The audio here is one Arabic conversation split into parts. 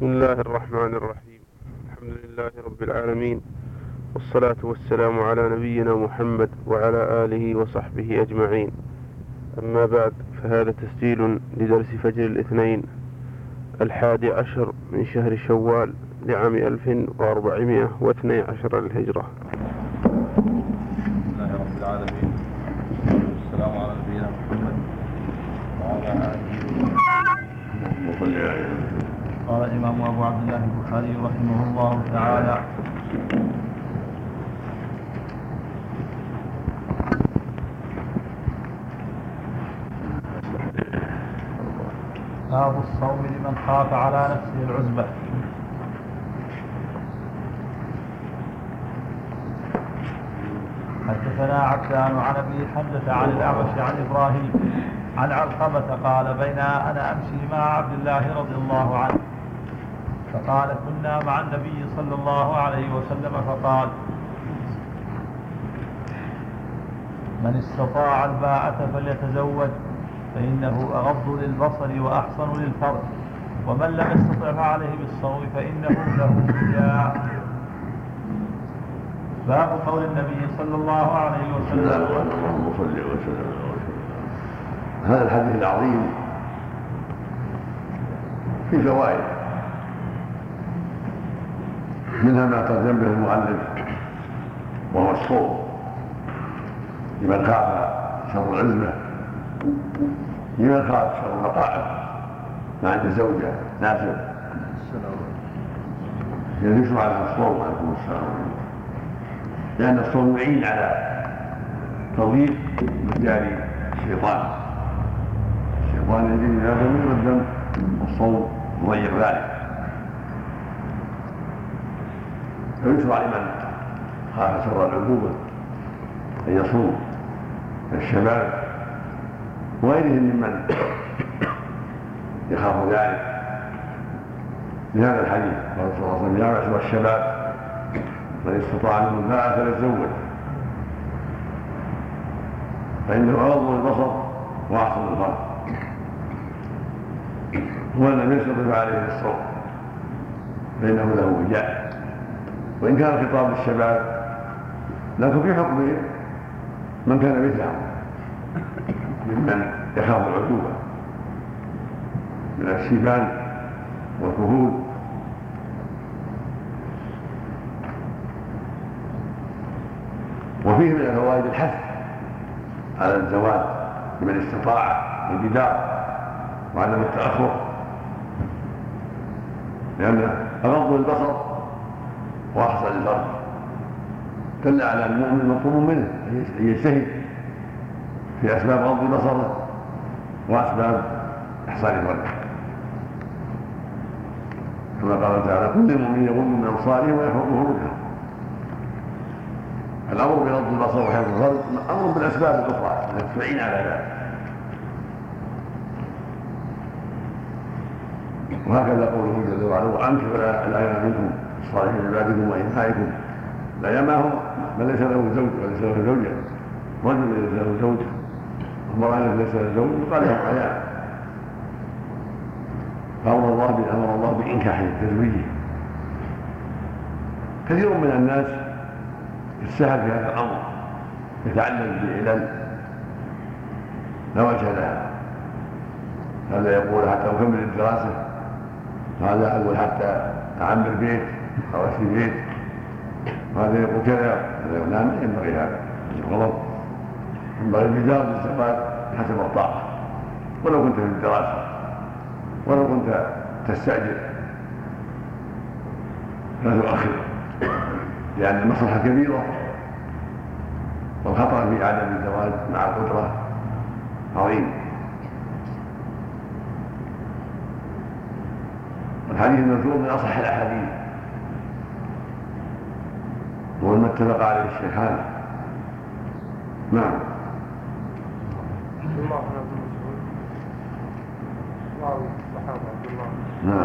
بسم الله الرحمن الرحيم. الحمد لله رب العالمين، والصلاة والسلام على نبينا محمد وعلى آله وصحبه أجمعين. أما بعد، فهذا تسجيل لدرس فجر الاثنين 11 من شهر شوال لعام 1412 للهجرة. بسم الله رب العالمين، والسلام على نبينا محمد وعلى آله وصحبه. قال الإمام أبو عبد الله البخاري رحمه الله تعالى: باب الصوم لمن خاف على نفسه العزبة. حدثنا عبدان عن ابي حمزة عن الأعمش عن إبراهيم عن علقمة قال: بينا أنا أمشي مع عبد الله رضي الله عنه فقال: كنا مع النبي صلى الله عليه وسلم فقال: من استطاع الباءة فليتزوج فإنه أغض للبصر وأحصن للفرج، ومن لم يستطع فعليه بالصوم فإنه له وجاء. باب قول النبي صلى الله عليه وسلم: اللهم صل وسلم. هذا الحديث العظيم في فوائد، منها ما ترجم به المؤلف وهو الصوم لمن خاف شر العزبة، لمن خاف شر المقاعد ما عند زوجة ناسب يشرع على الصوم عليكم السلام، لأن الصوم يعين على تضييق مجاري الشيطان يجري هذا من الدم، والصوم يضيق ذلك. فيشرع لمن خاف شر العقوبة أن يصوم كالشباب وغيرهم ممن يخاف ذلك، لهذا الحديث قال صلى الله عليه وسلم: يا معشر الشباب من استطاع منكم الباءة فليتزوج فإنه أغض للبصر وأحسن للفرج، ومن لم يستطع فعليه بالصوم فإنه له وجاء. وإن كان الخطاب للشباب لكن في حكم من كان مثلهم ممن يخاف العقوبة من الشيبان والكهول. وفيه من الفوائد الحث على الزواج لمن استطاع البدار وعدم التأخر، لأنه أغض البصر وأحسن الفرج، دل على المؤمن مطلوب منه أن يجتهد في أسباب غض بصره وأسباب إحسان فرجه، كما قال تعالى: كل المؤمنين يغضوا من أبصارهم ويحفظوا فروجهم. الأمر بغض البصر وحفظ الفرج أمر بالأسباب الأخرى التي تعين على ذلك، وهكذا قوله جل وعلا: وأنكحوا الأيام منكم الصالحين من عبادكم وإمائكم. الأيام من ليس له زوج وليس له زوجة، رجل ليس له زوج وامرأة ليس له زوج يقال لهم أيام. أمر الله بإنكاحه تزويجه. كثير من الناس يتساهل في هذا الأمر، يتعلم بعلل لا وجه لها، هذا يقول حتى أكمل الدراسة، وهذا أقول حتى أعمر بيت أو أشتري بيت، وهذا يقول كذا، هذا يقول لا، ما ينبغي هذا، غلط. ينبغي البدار للزواج حسب الطاقة، ولو كنت في الدراسة ولو كنت تستأجر لا تؤخر، لأن المصلحة كبيرة والخطر في عدم الزواج مع القدرة عظيم. الحديث المذكور من أصح الأحاديث، وهو ما اتفق عليه الشيخان. نعم. نعم.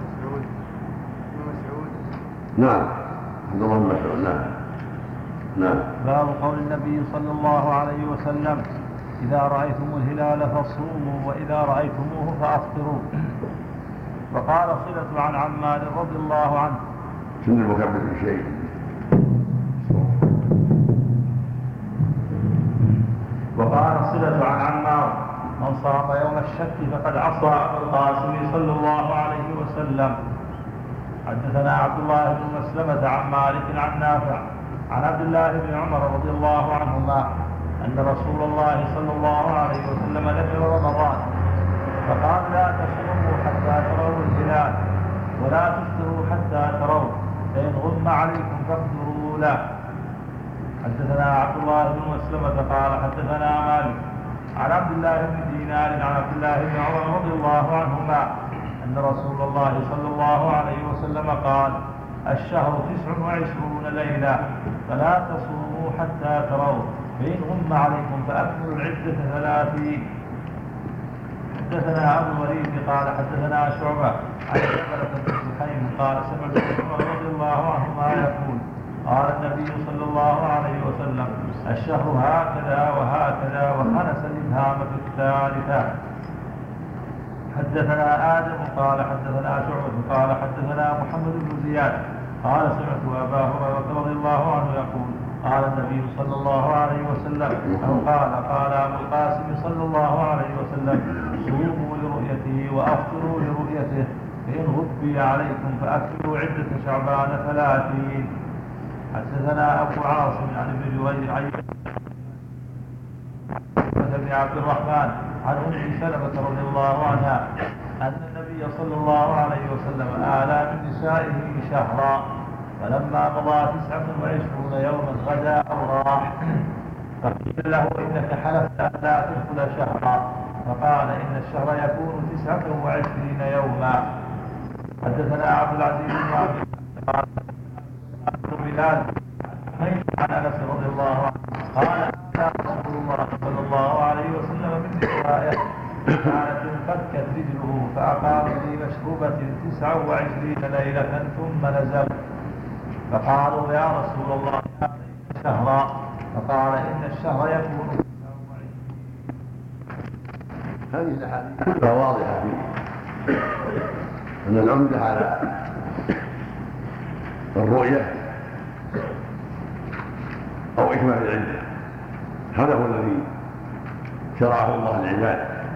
نعم. عبد الله بن مسعود. نعم. باب قول النبي صلى الله عليه وسلم: إذا رأيتم الهلال فصوموا وإذا رأيتموه فأفطروا. وقال صلة عن عمار رضي الله عنه. سن المكبر بشيء. وقال صلة عن عمار: من صام يوم الشك فقد عصى أبا القاسم صلى الله عليه وسلم. حدثنا عبد الله بن مسلمة عن مالك عن نافع عن عبد الله بن عمر رضي الله عنهما أن رسول الله صلى الله عليه وسلم ذكر رمضان فقال: لا تصوموا حتى تروا الهلال ولا تفطروا حتى تروا، فإن غم عليكم فاقدروا له. حدثنا عبد الله بن مسلمة قال حدثنا مالك عن عبد الله بن دينار عن عبد الله بن عمر رضي الله عنهما أن رسول الله صلى الله عليه وسلم قال: الشهر 29 ليلة فلا تصوموا حتى تروا، فإن غم عليكم فأكملوا العدة 30. حدثنا أبو الوليد قال حدثنا شعبة عن جبلة بن سحيم قال: سمعت عمر رضي الله عنهما يقول: قال النبي صلى الله عليه وسلم: الشهر هكذا وهكذا، وخنس الإبهام في الثالثة. حدثنا آدم قال حدثنا شعبة قال حدثنا محمد بن زياد قال: سمعت أبا هريرة رضي الله عنه يقول: قال النبي صلى الله عليه وسلم أو قال أبو القاسم صلى الله عليه وسلم: صوموا لرؤيته وأفطروا لرؤيته، فإن غبي عليكم فأكملوا عدة شعبان 30. حدثنا أبو عاصم عن ابن جريج عن بن عبد الرحمن عن أم سلمة رضي الله عنها أن النبي صلى الله عليه وسلم آلى من نسائه شهرا، فلما مضى 29 يوما غدا أو راح، فقيل له: إنك حلفت أن لا تدخل شهرا، فقال: إن الشهر يكون 29 يوما. حدثنا عبد العزيز بن عبد بلال عن أنس رضي الله عنه قال: كان رسول الله صلى الله عليه وسلم من نسائه كانت انفكت رجله فأقام في مشروبة 29 ليلة ثم نزل، فقالوا: يا رسول الله شهرا، فقال: إن الشهر يكون 29. هذه الأحاديث كلها واضحة في أن العمدة على الرؤية أو إكمال العدة، هذا هو الذي شرعه الله للعباد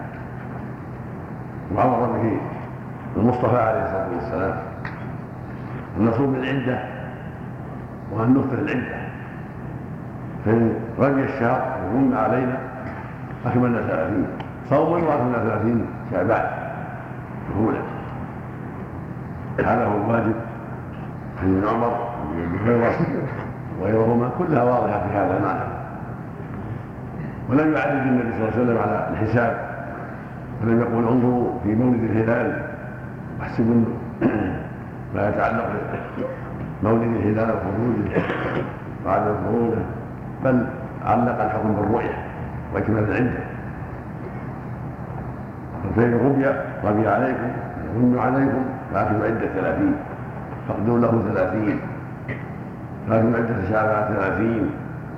وأمر به المصطفى عليه الصلاة والسلام، أن نصوم العدة وأن نفطر العدة، فإن رمي الشهر وغم علينا أكملنا 30 صوما وأكملنا 30 شعبان الأولى. هذا هو الواجب عن ابن عمر وابن هريرة وغيرهما، كلها واضحة في هذا المعنى. ولم يعرج النبي صلى الله عليه وسلم على الحساب، ولم يقول: انظروا في مولد الهلال واحسبوا ما يتعلق بمولد الهلال وخروجه وعدم خروجه، بل علق الحكم بالرؤية واكمال العدة. فإن غبي عليكم غم عليكم فأكملوا عدة 30، فاقدروا له 30، فأكملوا عدة شعبان 30.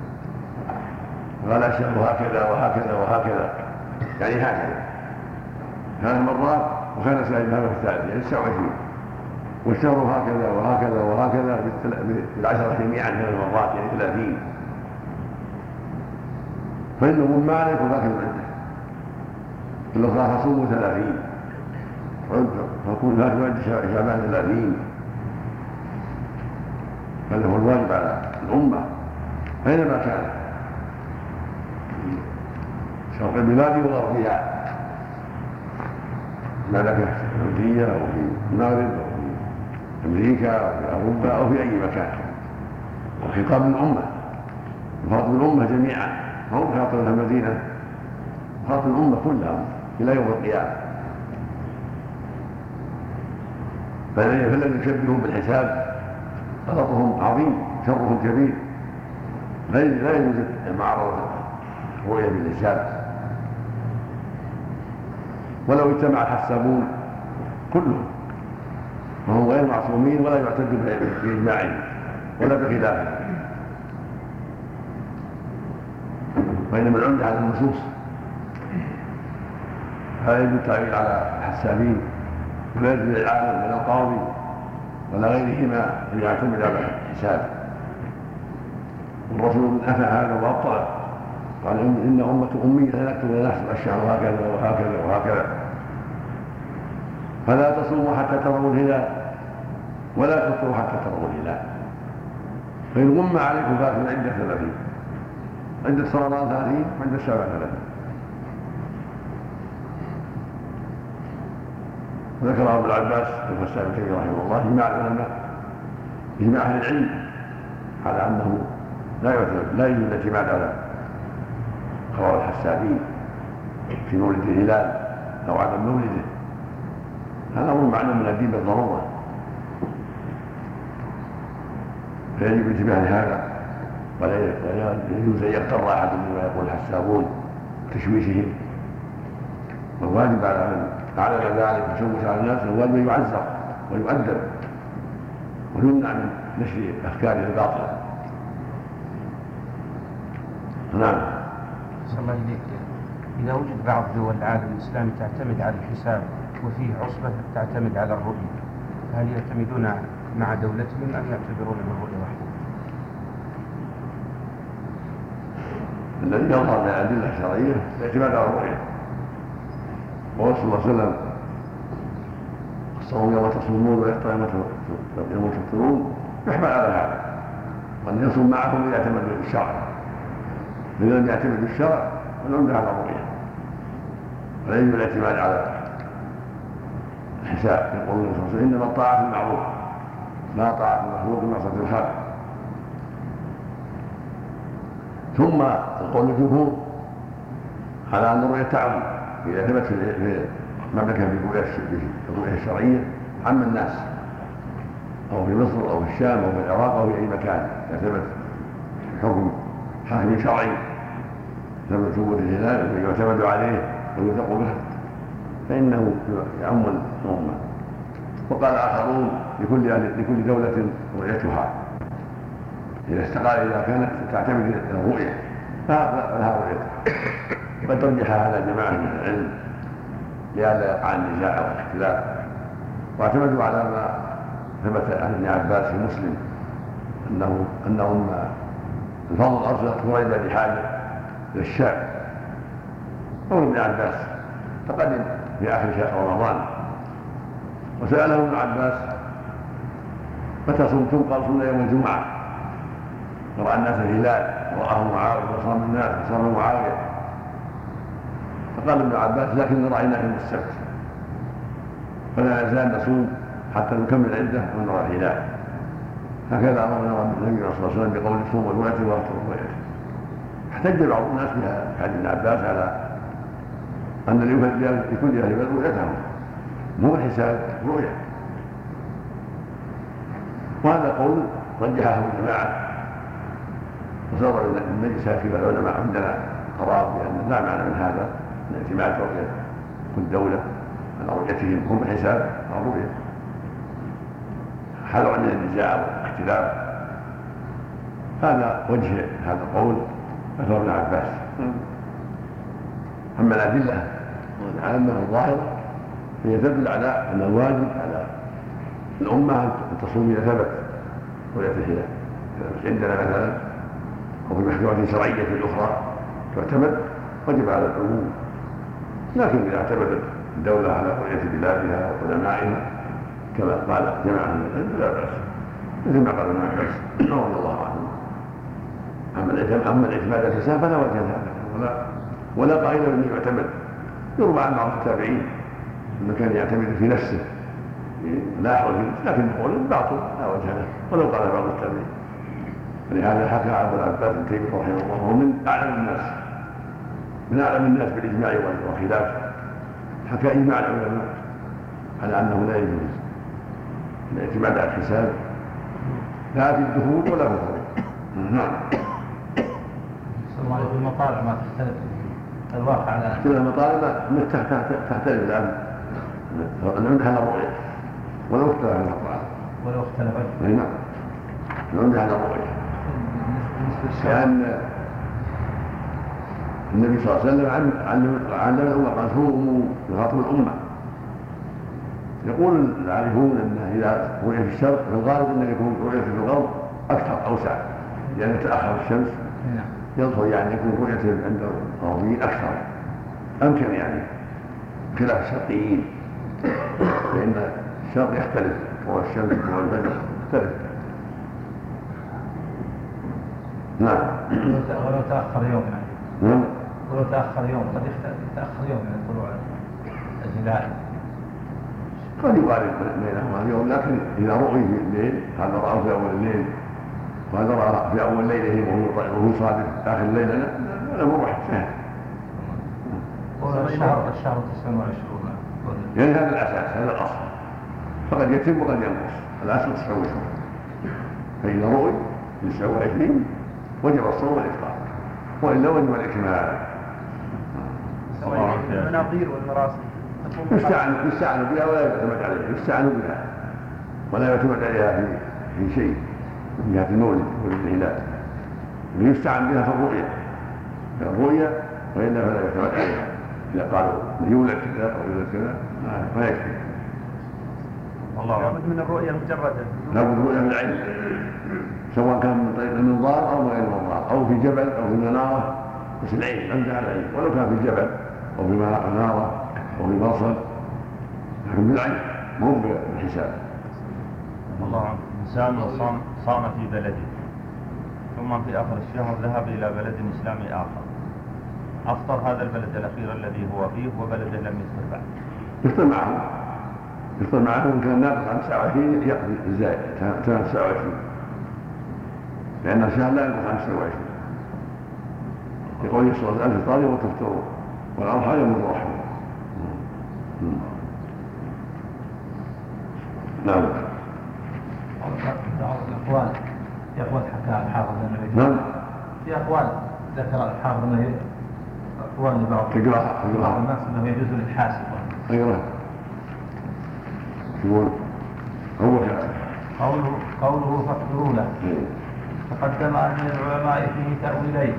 وقال: الشهر هكذا وهكذا وهكذا، يعني هكذا 3 مرات، وكان سائل هذا في الثالث يعني 29، والشهر هكذا وهكذا وهكذا ب10 جميعا 3 مرات يعني 30. فإن غم عليكم فأكملوا العدة، الأخرى فصوموا 30 فكون هكذا عدة شعبان 30. هذا هو الواجب على الأمة أينما كانت، في شرق البلاد وغربها، المملكة السعودية أو في المغرب أو في أمريكا أو في أوروبا أو في أي مكان. وخطاب الأمة وخاطب الأمة جميعا، ما هو خاطب المدينة، خاطب الأمة كلها إلى يوم القيامة. فالذين يشبهوا بالحساب غلطهم عظيم، شرهم كبير، لا يجوز معارضة الرؤية بالحساب. ولو اجتمع الحسابون كلهم وهم غير معصومين ولا يعتد بإجماعهم ولا بخلافهم، وإنما العمدة على النصوص، هذا يجب التعويل على الحسابين ولا يجوز للعالم ولا القاضي ولا غيرهما أن يعتمد على الحساب. والرسول نفى هذا وأبطله، قال إن أمة أمية لا نكتب ولا نحسب الشهر هكذا وهكذا وهكذا. فلا تصوموا حتى تروا الهلال ولا تفطروا حتى تروا الهلال، فإن غم عليكم فاتوا عدة 30، عدة رمضان 30 وعدة شعبان 30. وذكر أبو العباس الفساد ابن تيمية رحمه الله إجماع العلماء إجماع أهل العلم على أنه لا يجوز الاعتماد على قرار الحسابين في مولد الهلال أو عدم مولده. هذا أمر معلوم من الدين بالضرورة، فيجب الانتباه لهذا، ولا يجوز أن يغتر أحد بما يقول الحسابون تشويشهم. والواجب على من أعلن ذلك وشوش على الناس الواجب أن يعزر ويؤدب ويمنع من نشر أفكاره الباطلة. نعم. صلى الله عليك، إذا وجد بعض دول العالم الإسلامي تعتمد على الحساب وفيه عصبة تعتمد على الرؤية، هل يعتمدون مع دولتهم أم يعتبرون بالرؤية وحده؟ الذي يظهر من الأدلة الشرعية الاعتماد على الرؤية، وهو صلى الله عليه وسلم الصوم يوم تصومون ويفطر يوم تفطرون يحمل على هذا، وأن يصوم معهم إذا اعتمدوا بالشرع، إذا لم يعتمدوا بالشرع فالعمدة على الرؤية، ولا يجب الاعتماد على الحساب. يقول النبي صلى الله عليه وسلم إنما الطاعة في المعروف لا طاعة في المخلوق بمعصية الخالق. ثم القول الجمهور على أن الرؤية تعم إذا ثبت في المملكة بالرؤية الشرعية عم الناس، أو في مصر أو في الشام أو في العراق أو في أي مكان إذا ثبت حكم حاكم شرعي ثبت ثبوت الهلال ويعتمد عليه ويوثق به فإنه يعم الأمة. وقال آخرون لكل دولة رؤيتها، إذا استقال إذا كانت تعتمد الرؤية فلها رؤيتها. قد رجح هذا جماعة من العلم لئلا يقع النزاع والاختلاف، واعتمدوا على ما ثبت عن ابن عباس في مسلم أنهم الفضل أرسلت هريدة بحاجة إلى الشام، قول ابن عباس تقدم في آخر شهر رمضان وسأله ابن عباس متى صمتم؟ قال صمنا يوم الجمعة، ورأى الناس الهلال ورآه معاوية وصام الناس وصام معاوية، فقال ابن عباس لكن رأيناه يوم السبت، فلا نزال نصوم حتى نكمل العدة ونرى الهلال. هكذا أمرنا النبي صلى الله عليه وسلم بقول صوم الرؤية وافطر الرؤية. احتج بعض الناس بهذا حديث ابن عباس على أن لكل أهل بلد رؤيتهم مو الحساب رؤية، وهذا قول رجحه الجماعة وصار المجلس كبار العلماء عندنا قرار بأن لا معنى من هذا من اعتماد رؤية كل دولة على رؤيتهم هم الحساب أو رؤية، حذرا من النزاع والاختلاف. هذا وجه هذا القول ذكر ابن عباس. أما الأدلة العامة الظاهرة فهي تدل على أن الواجب على الأمة أن تصوم إذا ثبت رؤية الهلال، عندنا مثلا أو في محكمة شرعية الأخرى تعتمد وجب على العموم، لكن إذا اعتمدت الدولة على رؤية بلادها وعلمائها كما قال جماعة من العلم فلا بأس، مثل ما قال ابن عباس رضي الله عنه. أما الاعتماد على الحساب فلا وجه له ولا قائل أنه يعتمد. يروى عن بعض التابعين أنه كان يعتمد في نفسه لا حول، لكن يقول باطل لا وجه له ولو قال بعض التابعين. فلهذا حكى ابو العباس بن تيمية رحمه الله وهو من أعلم الناس بالإجماع والخلاف، حكى إجماع العلماء على أنه لا يجوز الاعتماد على الحساب لا في الدخول ولا في الخروج. نعم. في المطالع ما تختلف الواقع على اختلاف المطالع تختلف الآن عندها الرؤية ولو اختلف المطالع ولو اختلفت. نعم عندها الرؤية، لأن النبي صلى الله عليه وسلم علم الأمة قال صوموا يخاطب الأمة يقول العارفون أنه إذا رؤية في الشرق في الغالب أنه يكون رؤية في الغرب أكثر أوسع، لأن تأخر الشمس يظهر يعني يكون رؤيته عند الغربيين أكثر أمكن يعني خلاف الشرقيين، لأن الشرق يختلف طلوع الشمس وطلوع الفجر يختلف. نعم. ولو تأخر يوم يعني. نعم. ولو تأخر يوم قد يتأخر يوم من طلوع الهلال. قد يقارب بينهما اليوم، لكن إذا رؤي في الليل هذا رأى في أول الليل وهذا رأى في أول ليله وهو صادق آخر الليل لا مرح سهل. الشهر 29 يعني هذا الأساس، هذا الأصل، فقد يتم وقد ينقص. الأصل 29، فإذا رؤي 29 وجب الصوم والإفطار، وإلا وجب الإكمال. المناظير والمراسم يستعان بها ولا يعتمد عليها، يستعان بها ولا يعتمد عليها في شيء من جهة المولد والهلال، يستعان بها في الرؤيا وإلا فلا يعتمد عليها. إذا قالوا يولد كذا أو يولد كذا ما يكفي. لابد من الرؤيا المجردة، لابد من الرؤيا من العين، سواء كان من طريق المنظار أو من غير المنظار، أو في جبل أو في منارة، بس العين عندها العين، ولو كان في جبل أو في منارة أو في مرصد، لكن بالعين مو بالحساب. الله عنه. إنسان صام في بلده ثم في آخر الشهر ذهب إلى بلد إسلامي آخر، أفطر هذا البلد الأخير الذي هو فيه وبلده لم يفطر بعد. يفطر معه إن كان ناقص عن 29 يقضي الزائد 29، لأن الشهر لا ينقص عن 29. يقول يصل الفطار وتفطروا والأضحى يوم الرحمة. نعم. في أقوال حكى الحافظ النبي. نعم. في أقوال ذكر الحافظ أنه أقوال لبعض الناس أنه يجوز للحاسب. أيوه. يقول هو قوله فاقدروا له. تقدم أن العلماء فيه تأويلين،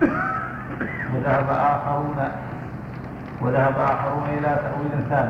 وذهب آخرون إلى تأويل ثاني.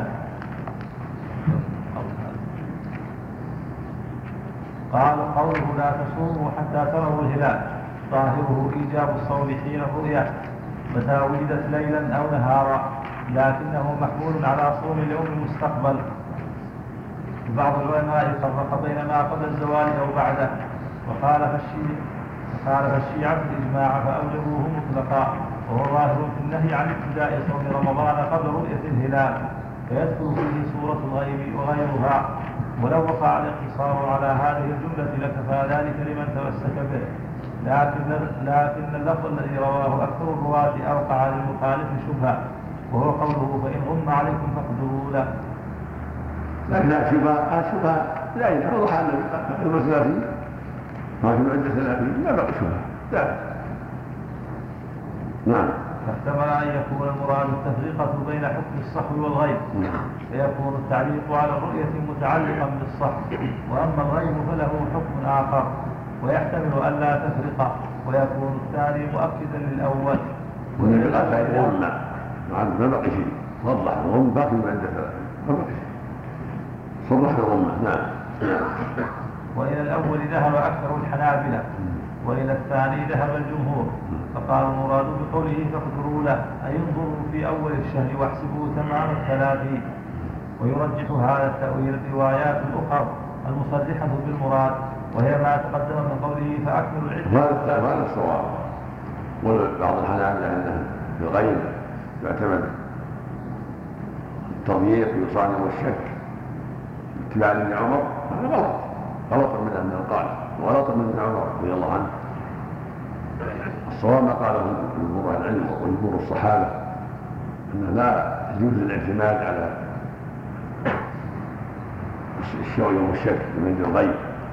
قال قوله لا تصوموا حتى تروا الهلال ظاهره إيجاب الصوم حين الرؤيا متى وجدت ليلا أو نهارا، لكنه محمول على صوم اليوم المستقبل. بعض العلماء فرق بين ما قبل الزوال أو بعده، وخالف الشيعة الإجماع فأوجبوه مطلقا، وهو ظاهر في النهي عن ابتداء صوم رمضان قبل رؤية الهلال، فيدخل فيه سورة الغيب وغيرها. ولو وقع الاقتصار على هذه الجملة لكفى ذلك لمن تمسك به، لكن اللفظ الذي رواه أكثر الرواة أوقع للمخالف شبهة، وهو قوله فإن غم عليكم فاقدروا له. لكن شبهة لا يوضح أن المسألة ما في عدة 30 لا بقى شبهة لا. نعم. فاحتمل أن يكون المراد التفرقة بين حكم الصحو والغيب، فيكون التعليق على الرؤية متعلقا بالصحو، وأما الغيب فله حكم آخر، ويحتمل أن لا تفرق، ويكون الثاني مؤكدا للأول. والنبي قال فإن ما بقي شيء، وضح الغم باقي من عدة 30 ما بقي شيء، صرح الغمة. نعم. وإلى الأول ذهب أكثر الحنابلة، وإلى الثاني ذهب الجمهور، فقال المراد بقوله فاقدروا له أي انظروا في أول الشهر واحسبوا تمام 30. ويرجح هذا التأويل الروايات الأخرى المصرحة بالمراد، وهي ما تقدم من قوله فأكملوا العدة. هذا الصواب. وبعض الحنابلة أنه في الغيب يعتمد التضييق يصادم الشك اتباعا لابن عمر، هذا غلط من القائل وغلط من ابن عمر رضي الله عنه. الصواب ما قاله جمهور العلم وجمهور الصحابة أنه لا يجوز الاعتماد على يوم الشك من الغيب،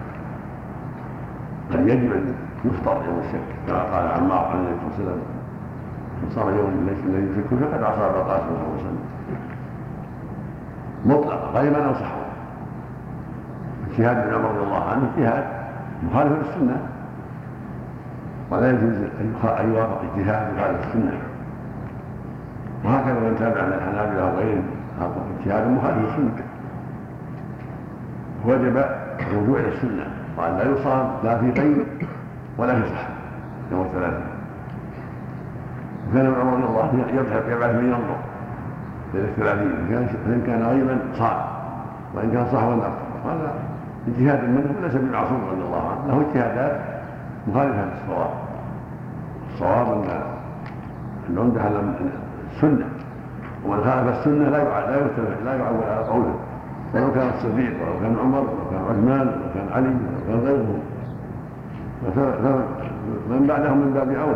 بل يجب أن يفطر يوم الشك كما قال عمار عليه الصلاة والسلام من صام يوم الذي يشك فقد عصى أبا القاسم صلى الله عليه وسلم مطلقا غيبا أو سحوا. اجتهاد ابن عمر رضي الله عنه اجتهاد مخالف للسنة، ولا يجوز أن يوافق اجتهاد مخالف السنة، وهكذا من تابع من الحنابلة وغيرهم اجتهاد مخالف للسنة. وجب الرجوع الى السنه وان لا يصام لا في قيد ولا في صحه يوم 30. وكان عمر رضي الله عنه يبعث من ينظر ليله 30 فان كان غيبا صام وان كان صحوا افطر. هذا اجتهاد منه وليس بمعصوم رضي الله عنه، له اجتهادات مخالفه للصواب. الصواب ان العمده على السنه، ومن خالف السنه لا يعول على قوله، ولو كان الصديق ولو كان عمر ولو كان عثمان ولو كان علي ولو كان غيرهم، فمن بعدهم من باب اولى،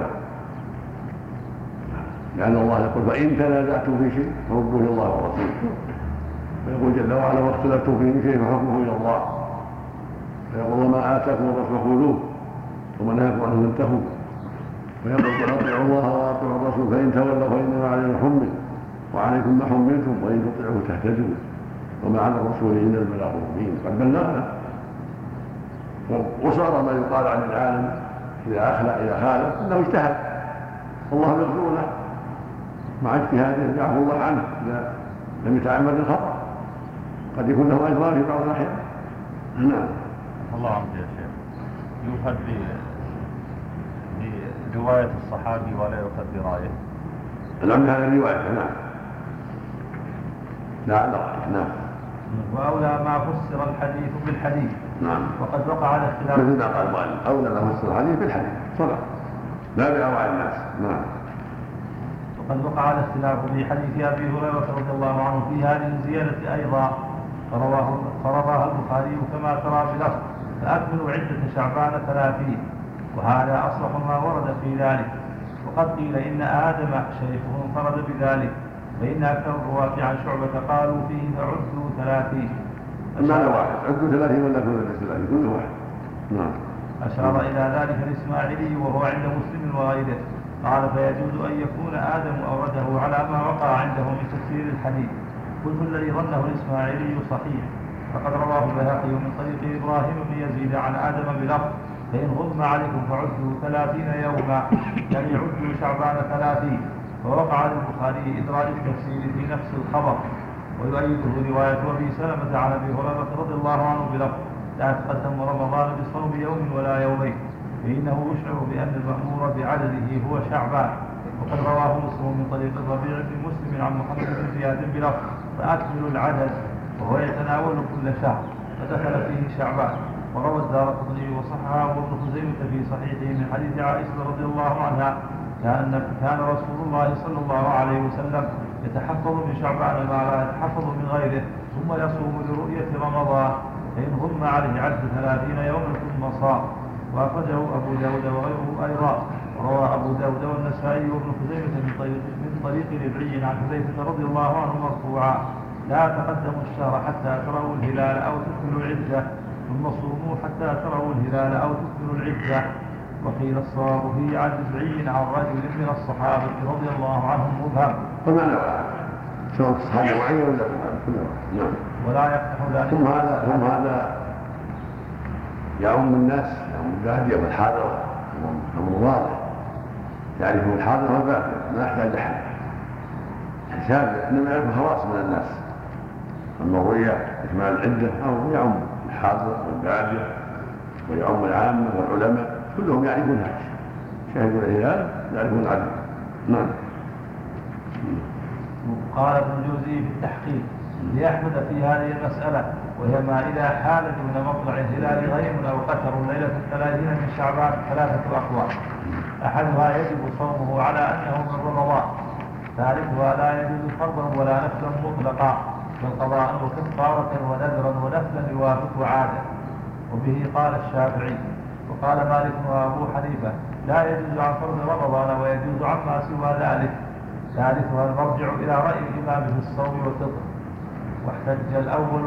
لان الله يقول فان تنازعتم في شيء فردوه الى الله والرسول، ويقول جل وعلا واختلفتم في شيء فحكمه الى الله، فيقول وما اتاكم الرسول خذوه وما نهاكم عنه فانتهوا، ويقول اطيعوا الله واطيعوا الرسول فان تولوا فانما علينا حمل وعليكم ما حملتم وان تطيعوه تهتدوا وما على الرسول الا البلاغ المبين. قد بلغنا، وصار ما يقال عن العالم اذا خالف انه اجتهد الله يغفر له مع اجتهاده، يعفو الله عنه اذا لم يتعمد الخطا، قد يكون له اجران في بعض الاحيان. نعم. الله عنك يا شيخ. يؤخذ برواية الصحابي ولا يؤخذ برايه؟ العمد هذا الرواية. نعم. لا نعم. وأولى ما فسر الحديث بالحديث. نعم. وقد وقع على اختلاف مثل ما قال المؤلف أولى ما فسر الحديث بالحديث صدق، لا بأوعى الناس. نعم. وقد وقع على اختلاف في حديث أبي هريرة رضي الله عنه في هذه الزيادة أيضا، فرواها البخاري كما ترى بلفظ فأكملوا عدة شعبان 30، وهذا أصلح ما ورد في ذلك. وقد قيل إن آدم شيخه انفرد بذلك، فإن أكثر الرواة عن شعبة قالوا فيه فعدوا 30. المعنى واحد، عدوا 30 ولا كل 30 كل واحد. نعم. أشار إلى ذلك الإسماعيلي وهو عند مسلم وغيره، قال فيجوز أن يكون آدم أورده على ما وقع عنده من تفسير الحديث. قلت الذي ظنه الإسماعيلي صحيح، فقد رواه البيهقي من طريق إبراهيم بن يزيد عن آدم بلفظ فإن غم عليكم فعدوا 30 يوما، يعني عدوا شعبان 30. ووقع للبخاري إدراج التفسير في نفس الخبر، ويؤيده رواية أبي سلمة عن أبي هريرة رضي الله عنه بلفظ لا تقدم رمضان بصوم يوم ولا يومين، فإنه يشعر بأن المأمور بعدده هو شعبان. وقد رواه مسلم من طريق الربيع بن مسلم عن محمد بن زياد بلفظ فأكملوا العدد، وهو يتناول كل شهر، فدخل فيه شعبان. وروى الدارقطني وصححه وابن خزيمة في صحيحه من حديث عائشة رضي الله عنها كان رسول الله صلى الله عليه وسلم يتحفظ من شعبان ما لا يتحفظ من غيره، ثم يصوم لرؤية رمضان، فإن غم عليه عد 30 يوما ثم صام. وأخرجه أبو داود وغيره أيضا. وروى أبو داود والنسائي وابن خزيمة من طريق ربعي عن حذيفة رضي الله عنه مرفوعا لا تقدموا الشهر حتى تروا الهلال أو تكملوا العدة، ثم صوموا حتى تروا الهلال أو تكملوا العدة. وقيل الصواب فيه عن ربعي عن رجل من الصحابة رضي الله عنهم مبهم. ومعنى واحد سواء الصحابة معين ولا نعم. ولا يفتح ذلك. ثم هذا يعم الناس، يعم البادية والحاضرة، أمر واضح يعرفه الحاضر والبادية، ما يحتاج أحد حساب، إنما يعرف خواص من الناس. أما الرؤيا إكمال العدة أو يعم الحاضر والبادية ويعم العامة والعلماء كلهم يعرفونها، شاهدوا الهلال يعرفون العدل. نعم. قال ابن الجوزي في التحقيق ليحمد في هذه المسألة، وهي ما إذا حال دون مطلع الهلال غيم أو قتر ليلة 30 من شعبان 3 أقوال، أحدها يجب صومه على أنه من رمضان، ثالثها لا يجوز فرضا ولا نفلا مطلقا، بل قضاء وكفارة ونذرا ونفلا يوافق عادة. وبه قال الشافعي وقال مالك وأبو حنيفة لا يجوز عن فرض رمضان ويجوز عما سوى ذلك. ثالثها المرجع إلى رأي الإمام في الصوم والفطر، واحتج الأول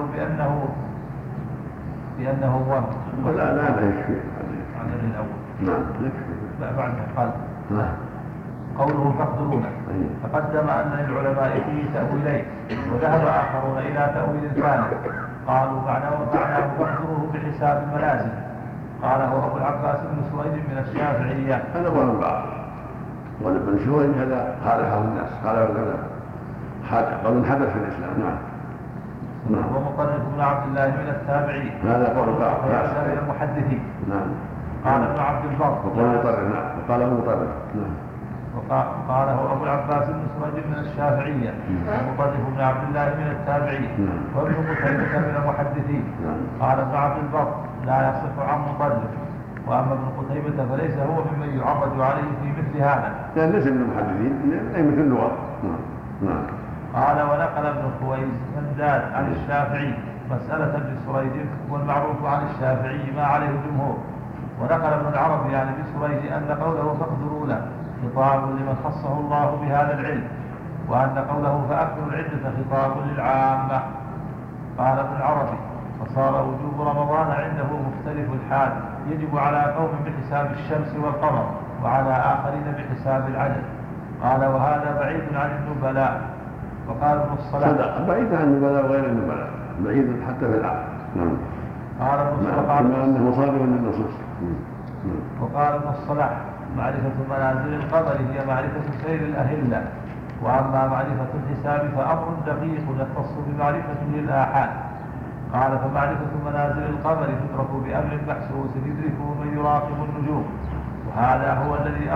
بأنه وهم. لا يكفي عن الأول. نعم يكفي. لا بعد قال قوله فاقدرونه، تقدم أن للعلماء فيه تأويلين، وذهب آخرون إلى تأويل ثاني قالوا معناه فاقدروه بحساب المنازل. قاله أبو العباس بن سويد من الشافعية. هذا هو البعض، وابن سويد هذا خالفه الناس، خالف العلماء، قول حدث في الإسلام. نعم. ومطرف بن عبد الله من التابعين. هذا قول بعض من المحدثين. نعم. قال ابن عبد البر وقال مطرف. نعم. وقال مطرف. نعم. وقاله أبو العباس بن سريج من الشافعية، ومطرف بن عبد الله من التابعين، وابن قتيبة من المحدثين. قال ابن عبد البر لا يصح عن مطرف، وأما ابن قتيبة فليس هو ممن يعرض عليه في مثل هذا. يعني ليس من المحدثين، أي مثل اللغة. نعم. قال ونقل ابن خويز منداد عن الشافعي مسألة ابن سريج والمعروف عن الشافعي ما عليه الجمهور. ونقل ابن العربي عن ابن سريج أن قوله فاقدروا له خطاب لمن خصه الله بهذا العلم، وأن قوله فأكثروا العدة خطاب للعامة. قال ابن العربي فصار وجوب رمضان عنده مختلف الحال، يجب على قوم بحساب الشمس والقمر، وعلى آخرين بحساب العدد. قال وهذا بعيد عن النبلاء. وقال ابن الصلاح بعيد عن النبلاء وغير النبلاء، بعيد حتى في العقل. قال ابن الصلاح كما أنه مصادر للنصوص. وقال ابن الصلاح معرفة منازل القمر هي معرفة سير الأهلة، وأما معرفة الحساب فأمر دقيق يختص بمعرفته الآحاد. قال فمعرفة منازل القمر تدرك بأمر محسوس يدركه من يراقب النجوم، وهذا هو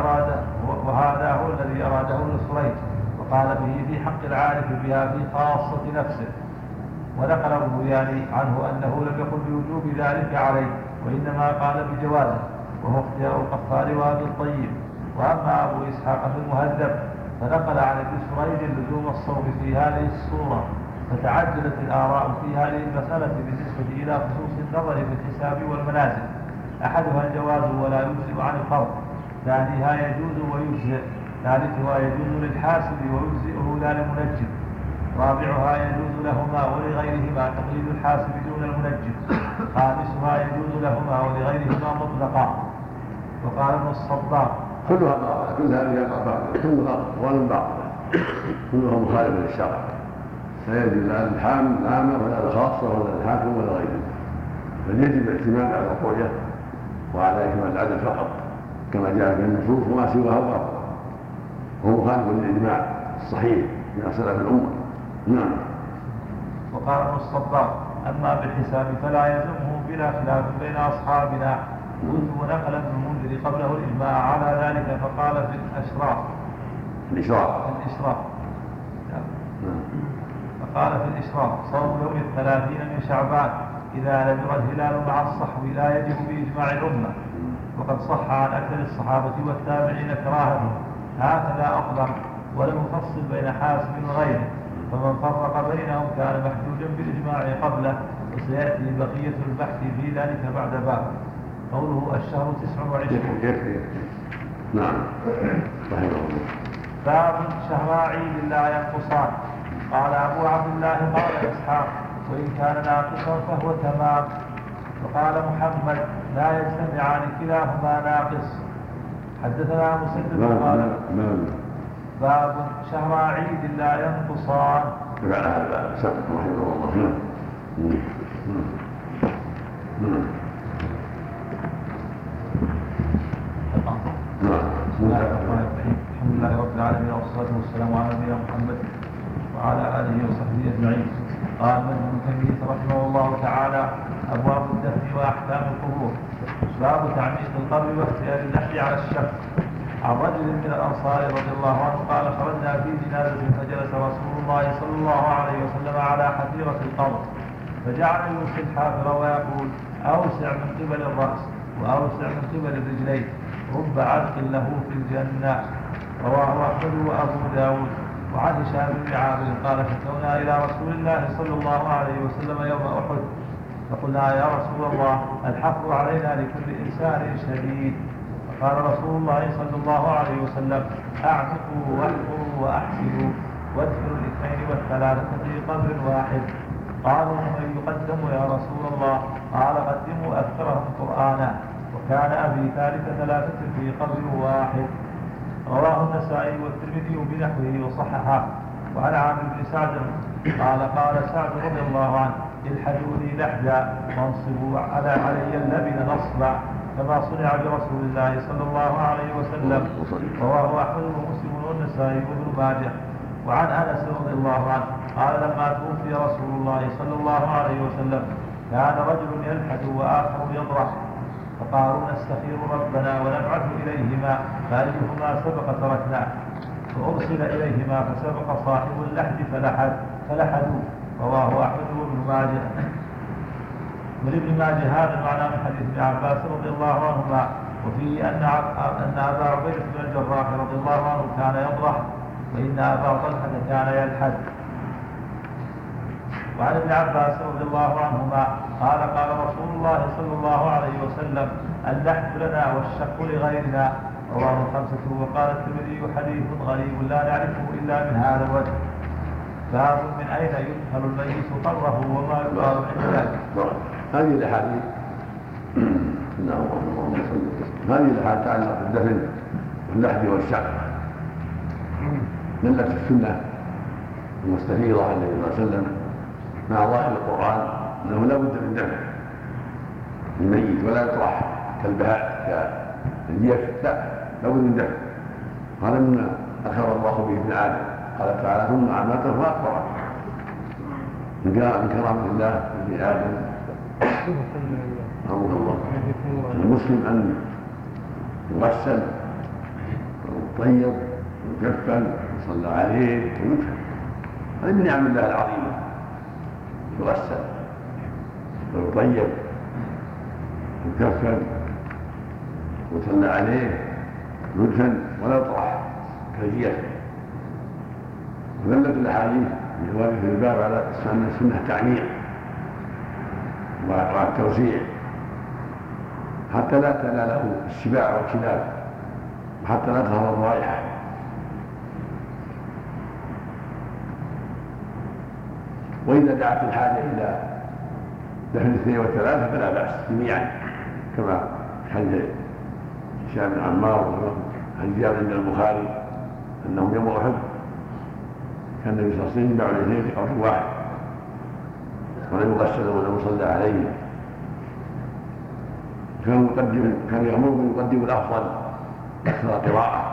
الذي أراده ابن سريج، وقال به في حق العارف بها في خاصة نفسه. ونقل الروياني عنه أنه لم يقل بوجوب ذلك عليه، وإنما قال بجوازه، وهو اختيار القفار وابن الطيب. وأما أبو إسحاق في المهذب فنقل عن ابن سريج لزوم الصوم في هذه الصورة، فتعددت الآراء في هذه المسألة بالنسبة إلى خصوص النظر في الحساب والمنازل. أحدها الجواز ولا يجزئ عن الفرض، ثانيها يجوز ويجزئ، ثالثها يجوز للحاسب ويجزئه لا للمنجم، رابعها يجوز لهما ولغيرهما تقليد الحاسب دون المنجم، خامسها يجوز لهما ولغيرهما مطلقا. وقال ابن الصباغ كلها باطلة، كل هذه باطلة، كلها أقوال باطلة، كلها مخالفة للشرع، لا يجوز لا للعامة ولا للخاصة ولا للحاكم ولا غيره، بل يجب الاعتماد على الرؤية وعلى إكمال العدد فقط كما جاء في النصوص، وما سواه باطل، وهو مخالف للإجماع الصحيح من سلف الأمة. نعم. وقال ابن الصباغ أما بالحساب فلا يلزمه بلا خلاف بين أصحابنا. قلت ونقل ابن المنذر قبله الإجماع على ذلك، فقال في الإشراف فقال في الإشراف صوم يوم 30 من شعبان إذا لم يرى الهلال مع الصحو لا يجب بإجماع الأمة، وقد صح عن أكثر الصحابة والتابعين كراهته، هكذا أطلق ولم يفصل بين حاسب وغيره، فمن فرق بينهم كان محجوجا بالإجماع قبله، وسيأتي بقية البحث في ذلك بعد باب. قوله الشهر 29. نعم. رحمه الله. باب شهر عيد لا ينقصان. قال أبو عبد الله قال إسحاق وإن كان ناقصا فهو تمام. وقال محمد لا يجتمعان كلاهما ناقص. حدثنا مسدد قال باب شهر عيد لا ينقصان. فعل هذا سبق رحمه الله. بسم الله الرحمن الرحيم. الحمد لله رب العالمين، والصلاة والسلام على نبينا محمد وعلى آله وصحبه أجمعين. قال ابن تيمية رحمه الله تعالى أبواب الدفن وأحكام القبور. باب تعميق القبر واختيار اللحد على الشق. عن رجل من الأنصار رضي الله عنه قال خرجنا في جنازة فجلس رسول الله صلى الله عليه وسلم على حفيرة القبر، فجعل يوصي الحافر ويقول أوسع من قبل الرأس وأوسع من قبل الرجلين، رب عرق له في الجنة. رواه أحمد وأبو داود. وعن هشام بن عامر قال شكونا إلى رسول الله صلى الله عليه وسلم يوم أحد فقلنا يا رسول الله الحفر علينا لكل إنسان شديد، فقال رسول الله صلى الله عليه وسلم أعتقوا واحفروا وأحسنوا وادخلوا الاثنين والثلاثة في قبر واحد. قالوا من يقدم يا رسول الله؟ قال قدموا أكثرهم قرآنا، وكان أبي ثالث ثلاثة في قبر واحد. رواه النسائي والترمذي بنحوه وصححه. وعن عامر بن سعد قال سعد رضي الله عنه الحدوا لي لحدا وانصبوا علي اللبن نصبا كما صنع برسول الله صلى الله عليه وسلم. رواه أحمد ومسلم والنسائي وابن ماجه. وعن أنس رضي الله عنه قال لما توفي رسول الله صلى الله عليه وسلم كان رجل يلحد وآخر يضرح، فقالوا نستخير ربنا ونبعث إليهما فأيهما سبق تركناه، فأرسل إليهما فسبق صاحب اللحد فلحدوا. رواه أحمد وابن ماجه. ولابن ماجه هذا المعنى من حديث ابن عباس رضي الله عنهما، وفيه أن أبا عبيدة بن الجراح رضي الله عنه كان يضرح، وإن أبا طلحة كان يلحد. وعن ابن عباس رضي الله عنهما قال رسول الله صلى الله عليه وسلم اللحد لنا والشق لغيرنا. رواه الخمسة. وقال الترمذي حديث غريب لا نعرفه إلا من هذا الوجه. باب من أين يدخل الميت قبره وما يقال عند ذلك. هذه الأحاديث هذه الأحاديث تعلق بالدفن واللحد والشق دلت السنة المستفيضة عن النبي صلى الله عليه وسلم مع ظاهر القرآن أنه لا بد من دفن الميت ولا يطرح كالبهاء كالجيف، لا بد من دفن. هذا مما أخبر الله به ابن آدم، قال تعالى ثم أماته فأقبره. من كرامة الله ابن آدم رحمه الله المسلم أن يغسل ويطيب ويكفن ويصلى عليه ويدفن. هذه من نعم الله العظيمة، يغسل ويطيب ويكفن ويصلى عليه ويدفن ولا يطرح كالجيف. ودلت الأحاديث في ذلك الباب على السنة التعمير والتوسيع حتى لا تناله السباع والكلاب وحتى لا تظهر الرائحة. وإذا دعت الحاجة إلى دفن 2 و3 فلا بأس جميعا، كما في حديث هشام بن عمار عن زياد عند البخاري أنهم يوم أحد كان النبي صلى الله عليه وسلم يدعو الاثنين في قبر واحد ولم يغسل ولم يصلى عليه. كان يأمرهم يقدم الأفضل أكثر قراءة.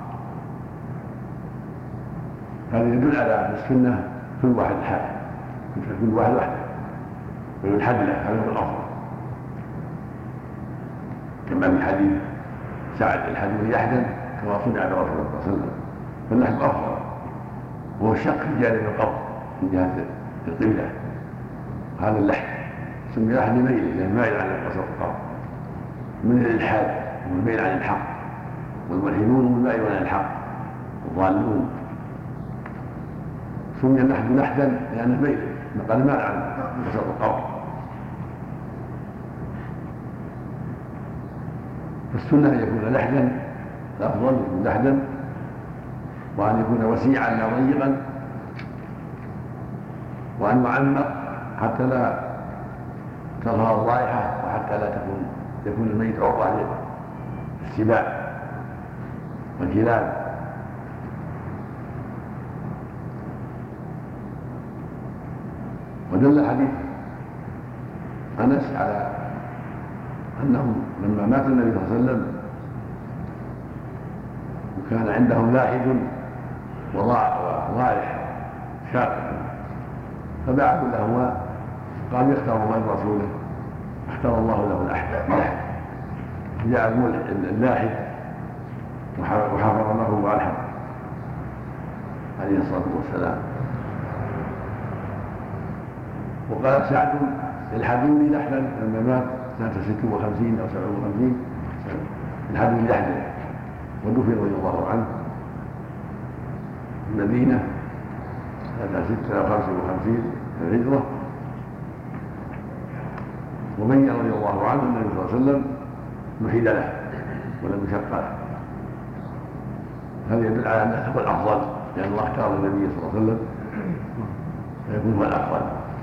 هذا يدل على أن السنة كل واحد حال، كل واحد وحده ويلحد له، هذا هو الأفضل. كما في حديث سعد الحديث يحزن كما صنع برسول الله صلى الله عليه وسلم، فاللحد أفضل، وهو الشق في جانب القبر من جهة القبلة. هذا اللحد سمي لحد ميل لأنه مائل عن قصر القبر من الإلحاد والميل عن الحق، والملحدون هم المائلون عن الحق والضالون. سمي اللحد لحدا لأنه ميل قد مال عن قصر القبر. فالسنة أن يكون لحدا، الأفضل يكون لحدا، وأن يكون وسيعا لا ضيقا، وأن يعمق حتى لا تظهر الرائحة وحتى لا يكون الميت عرضة للسباع والكلاب. ودل حديث أنس على أنهم لما مات النبي صلى الله عليه وسلم وكان عندهم لاحد وضارح شاق، فبعثوا له قال يختار الله رسوله، اختار الله له اللحد، جاء اللاحد وحفر له والحد عليه الصلاة والسلام. وقال سعد الحدوني لحدا لما مات سنة 56 أو 57 الحدوني لحدا، ودفن رضي الله عنه المدينة سنة 56 الهجرة. وبين رضي الله عنه النبي صلى الله عليه وسلم مهد له ولم يشق له. هذا يدل على أنه هو الأفضل، لأن الله اختار النبي صلى الله عليه وسلم فيكون هو الأفضل.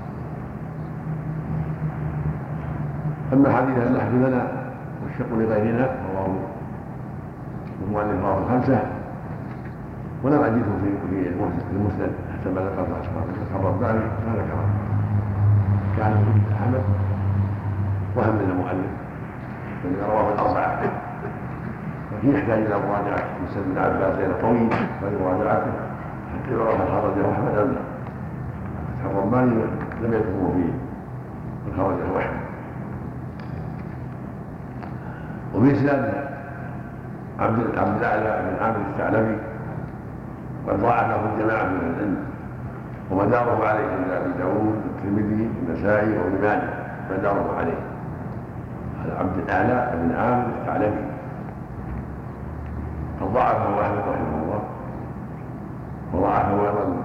أما حديث اللحد لنا والشق لغيرنا رواه المؤلف رواه الخمسة، ولم أجده في المسند حتى ما ذكر الخبر الثاني ما ذكره، كان من أحمد وهم من المؤلف الذي رواه الأربعة، وفي يحتاج إلى مراجعة مسند بن عباس لأنه طويل فلمراجعته حتى يعرف خرجه أحمد أم لا. فتح الرماني لم يذكره فيه من خرجه أحمد. وفي إسناد عبد الأعلى بن عامر الثعلبي قد ضاعفه جماعة من العلم ومداره عليه عند أبي داود والترمذي والنسائي وابن ماجه، مداره عليه على عبد الأعلى بن عامر الثعلبي قد ضاعفه أحمد رحمه الله، وضاعفه أيضا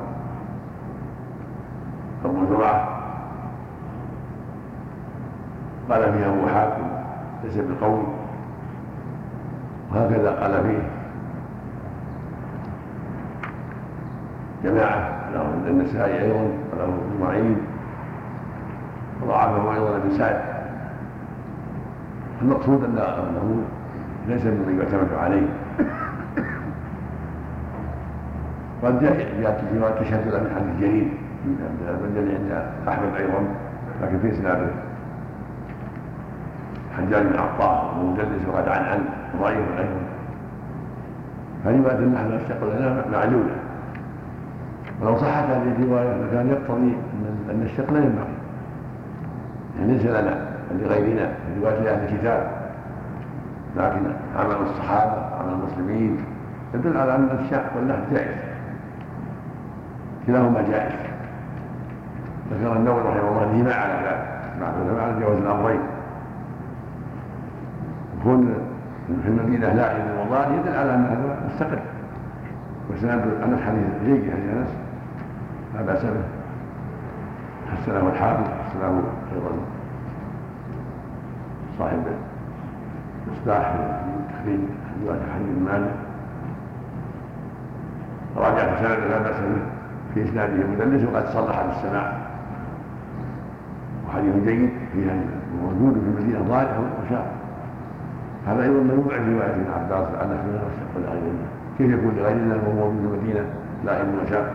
أبو زرعة قال فيه أبو حاتم ليس بالقوي، وهكذا قال فيه جماعة له النسائي أيضا وله ابن معين، وضعفه أيضا ابن سعد. المقصود أنه ليس ممن يعتمد عليه. قد جاءت في رواية تشهد عن حديث جرير من البجلي عند أحمد أيضا، لكن في إسناده حجاج بن عطار ومدلس وقد عن ضعيف أيضا. فرواية النحو والشق لنا معلولة، ولو صحت هذه الرواية فكان يقتضي أن الشق لا ينبغي، يعني ليس لنا لغيرنا من رواية أهل الكتاب، لكن عمل الصحابة عمل المسلمين يدل على أن الشق واللحد جائز، كلاهما جائز. ذكر النووي رحمه الله الإجماع على ذلك مع العلماء على جواز الأمرين. يكون في المدينة لا إله إلا الله يدل على أن هذا مستقل، وسند أنس حديث جيد حديث أنس لا بأس به، حسنه الحافظ، حسنه أيضا صاحب مصباح في تخريج رواية حديث مالك، راجع في سند لا بأس به في إسناده مدلس وقد صلح بالسماع، وحديث جيد فيها موجود في المدينة ضارع وشاق. هذا أيضا من يوقع في رواية ابن عباس عن نحوه والشق لغير الله. كيف يكون لغير الله وهو موجود في المدينة لا علم وشاق؟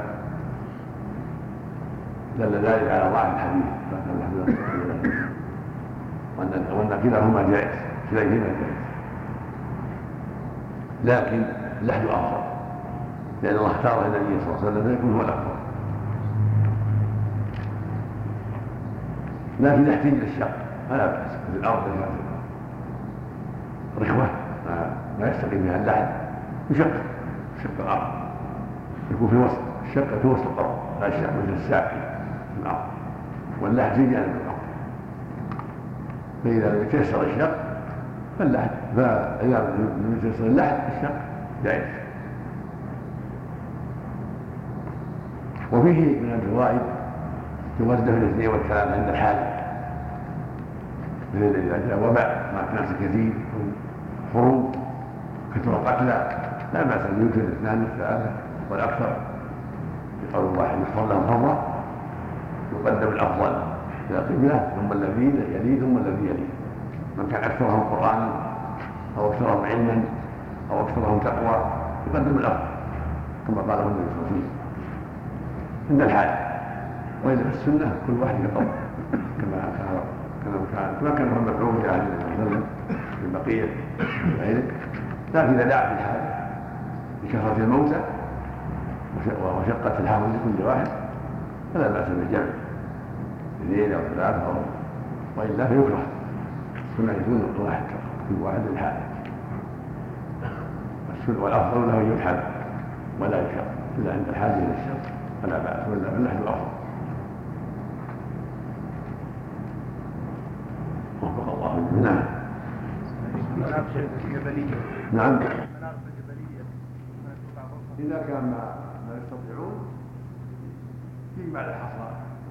دل ذلك على ضعف الحديث وأن كلاهما جائز، كليهما جائز، لكن اللحد أفضل لأن الله اختار النبي صلى الله عليه وسلم فيكون هو الأفضل. لكن يحتاج للشق فلا بأس، في الأرض رخوة ما يستقيم بها اللحد يشق الأرض، يكون في وسط الشقة في وسط الأرض، لا الشق مثل الساقي في الأرض واللحد في جانب الأرض. فإذا لم يتيسر الشق فاللحد، فإذا لم يتيسر اللحد الشق جائز. وفيه من الفوائد جواز دفن الاثنين والثلاث عند الحاجة، مثل إذا جاء وباء مع ناس كثير حروب كثر قتلى لا بأس أن يدفن الاثنان والثلاثة والأكثر، بقول الواحد يحفر لهم حرة يقدم الأفضل إلى القبلة ثم الذي يليه ثم الذي يليه، من كان أكثرهم قرآنا أو أكثرهم علما أو أكثرهم تقوى يقدم الأفضل كما قاله النبي صلى الله عليه وسلم عند الحاجة. وإذا في السنة كل واحد يقضي كما كان محمد عمر عليه الصلاة والسلام في البقية وغيره، لكن إذا دعا في الحاجة بكثرة الموتى وشقة الحافظ لكل واحد فلا بأس بالجمع اثنين أو ثلاثة وإلا فيكره، السنة يكون واحد كل واحد للحاجة، والأفضل له يلحد ولا يشق إلا عند الحاجة إلى الشق فلا بأس، وإلا فاللحد أفضل. وفق الله. نعم. نعم. إذا كان ما يستطيعون في بعد الحصى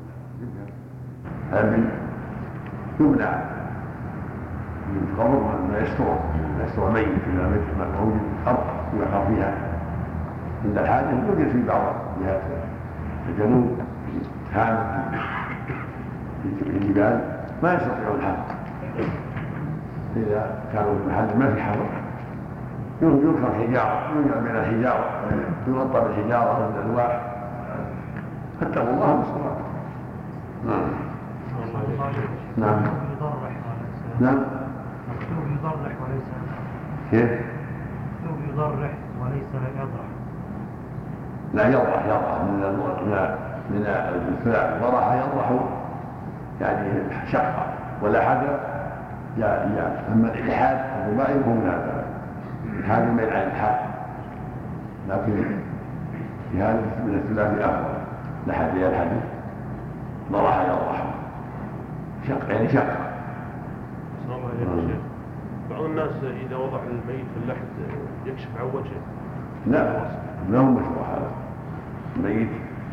يمنع من القبر ما يستر ميت إلى ما موجود الأرض يقع فيها عند الحاجة. يوجد في بعض جهات الجنوب في هام في الجبال ما يستطيعون الحفر، إذا كانوا في محل ما في حفر ينكر حجارة، ينكر من الحجارة، يغطى بالحجارة من الألواح فاتقوا الله بالصلاة. نعم. نعم. نعم. مكتوب يضرح وليس كيف؟ مكتوب يضرح وليس يضرح. لا يضرح من الفعل ضرح يضرح يعني شقة ولا حاجة. أما الإلحاد فما يكون من هذا الإلحاد من عن الحق، لكن في هذا من الثلاثي أفضل لحد الحديث ضرح يضرح شق يعني شقة. السلام عليكم شيخ. بعض الناس إذا وضع الميت في اللحد يكشف عن وجهه. لا هو مشروع هذا. الميت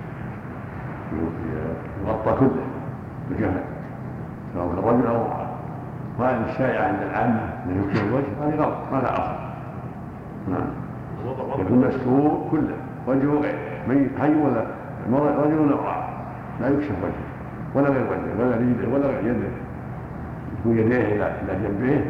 يغطى كله بكفن سواء كان رجل أو امرأة، وهذا الشائع عند العامة أنه يكشف الوجه هذه غلط ما لا أصل. نعم يكون مستور كله وجهه غير ميت حي ولا رجل ولا امرأة لا يكشف وجهه ولا غير وجهه ولا رجله ولا غير يده، يكون يديه إلى جنبيه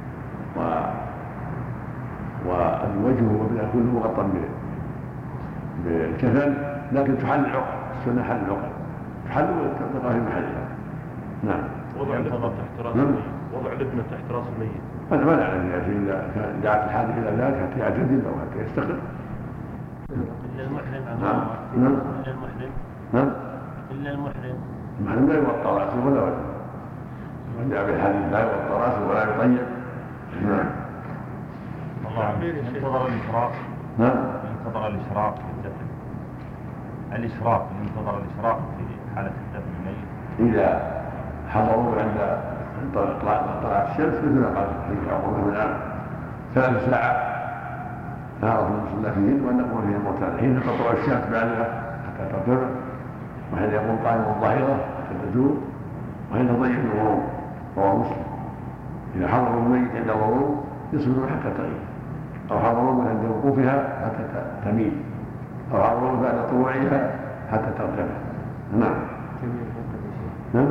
والوجه وبدأ كله مغطى بالكفن، لكن تحل العقد. السنة حل العقد تحل وتبقى في محلها. نعم. وضع لبنة تحت راس الميت. وضع لبنة تحت راس الميت. أنا ما نعلم يا شيء إذا كان دعت الحاجة إلى ذلك حتى يعتدل أو حتى يستقر. إلا المحرم. نعم. إلا المحرم. نعم. إلا المحرم. المحرم لا يغطى رأسه ولا وجهه. جاء بالحديث لا يغطى رأسه ولا يطيب. نعم. الله ينتظر الإشراق. نعم. ينتظر الإشراق في الدفن. الإشراق ينتظر الإشراق في حالة الدفن الميت. إذا حضروا عند طلعت الشمس مثل ما قال حديث عمر بن العاص 3 ساعات نعرف نصلي فيهن وأن نقول فيهن الموتى حين تطلع الشمس بعدها حتى ترتفع، وحين يقوم قائم الظهيرة حتى تزول، وحين تضيق الغروب. رواه مسلم. إذا حضروا الميت عند الغروب يصبرون حتى تغيب، أو حضروا عند وقوفها حتى تميل، أو حضروا بعد طلوعها حتى ترتفع. نعم. نعم.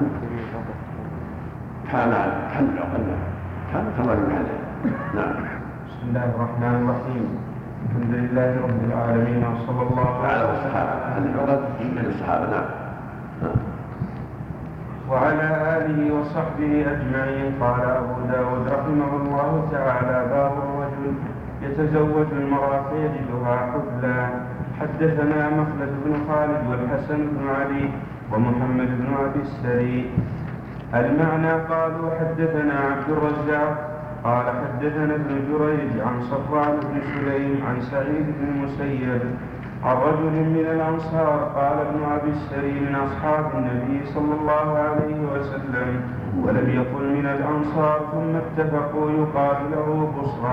حال العقل حال الله محله. نعم. بسم الله الرحمن الرحيم. الحمد لله رب العالمين وصلى الله على الصحابة. حال العقد من الصحابة. نعم. وعلى آله وصحبه أجمعين. قال أبو داود رحمه الله تعالى: باب الرجل يتزوج المرأة فيجدها حبلى. حدثنا مخلد بن خالد والحسن بن علي ومحمد بن أبي السري. المعنى قالوا: حدثنا عبد الرزاق قال حدثنا ابن جريج عن صفوان بن سليم عن سعيد بن المسيب عن رجل من الأنصار. قال ابن أبي السري: من أصحاب النبي صلى الله عليه وسلم، ولم يقل من الأنصار. ثم اتفقوا. يقال له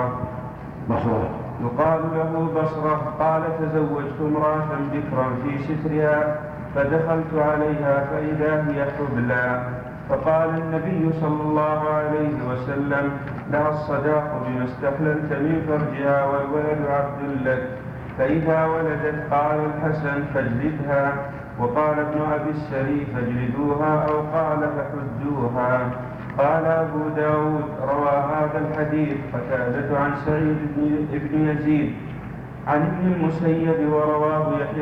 بصرة. قال: تزوجت امرأة بكرا في سترها، فدخلت عليها فإذا هي حبلى، فقال النبي صلى الله عليه وسلم: لها الصداق بما استحللت من فرجها، والولد عبد لك، فإذا ولدت. قال الحسن: فاجلدها. وقال ابن أبي السري: فاجلدوها، أو قال: فحدوها. قال أبو داود: روى هذا الحديث قتادة عن سعيد بن يزيد عن ابن المسيب، ورواه يحيى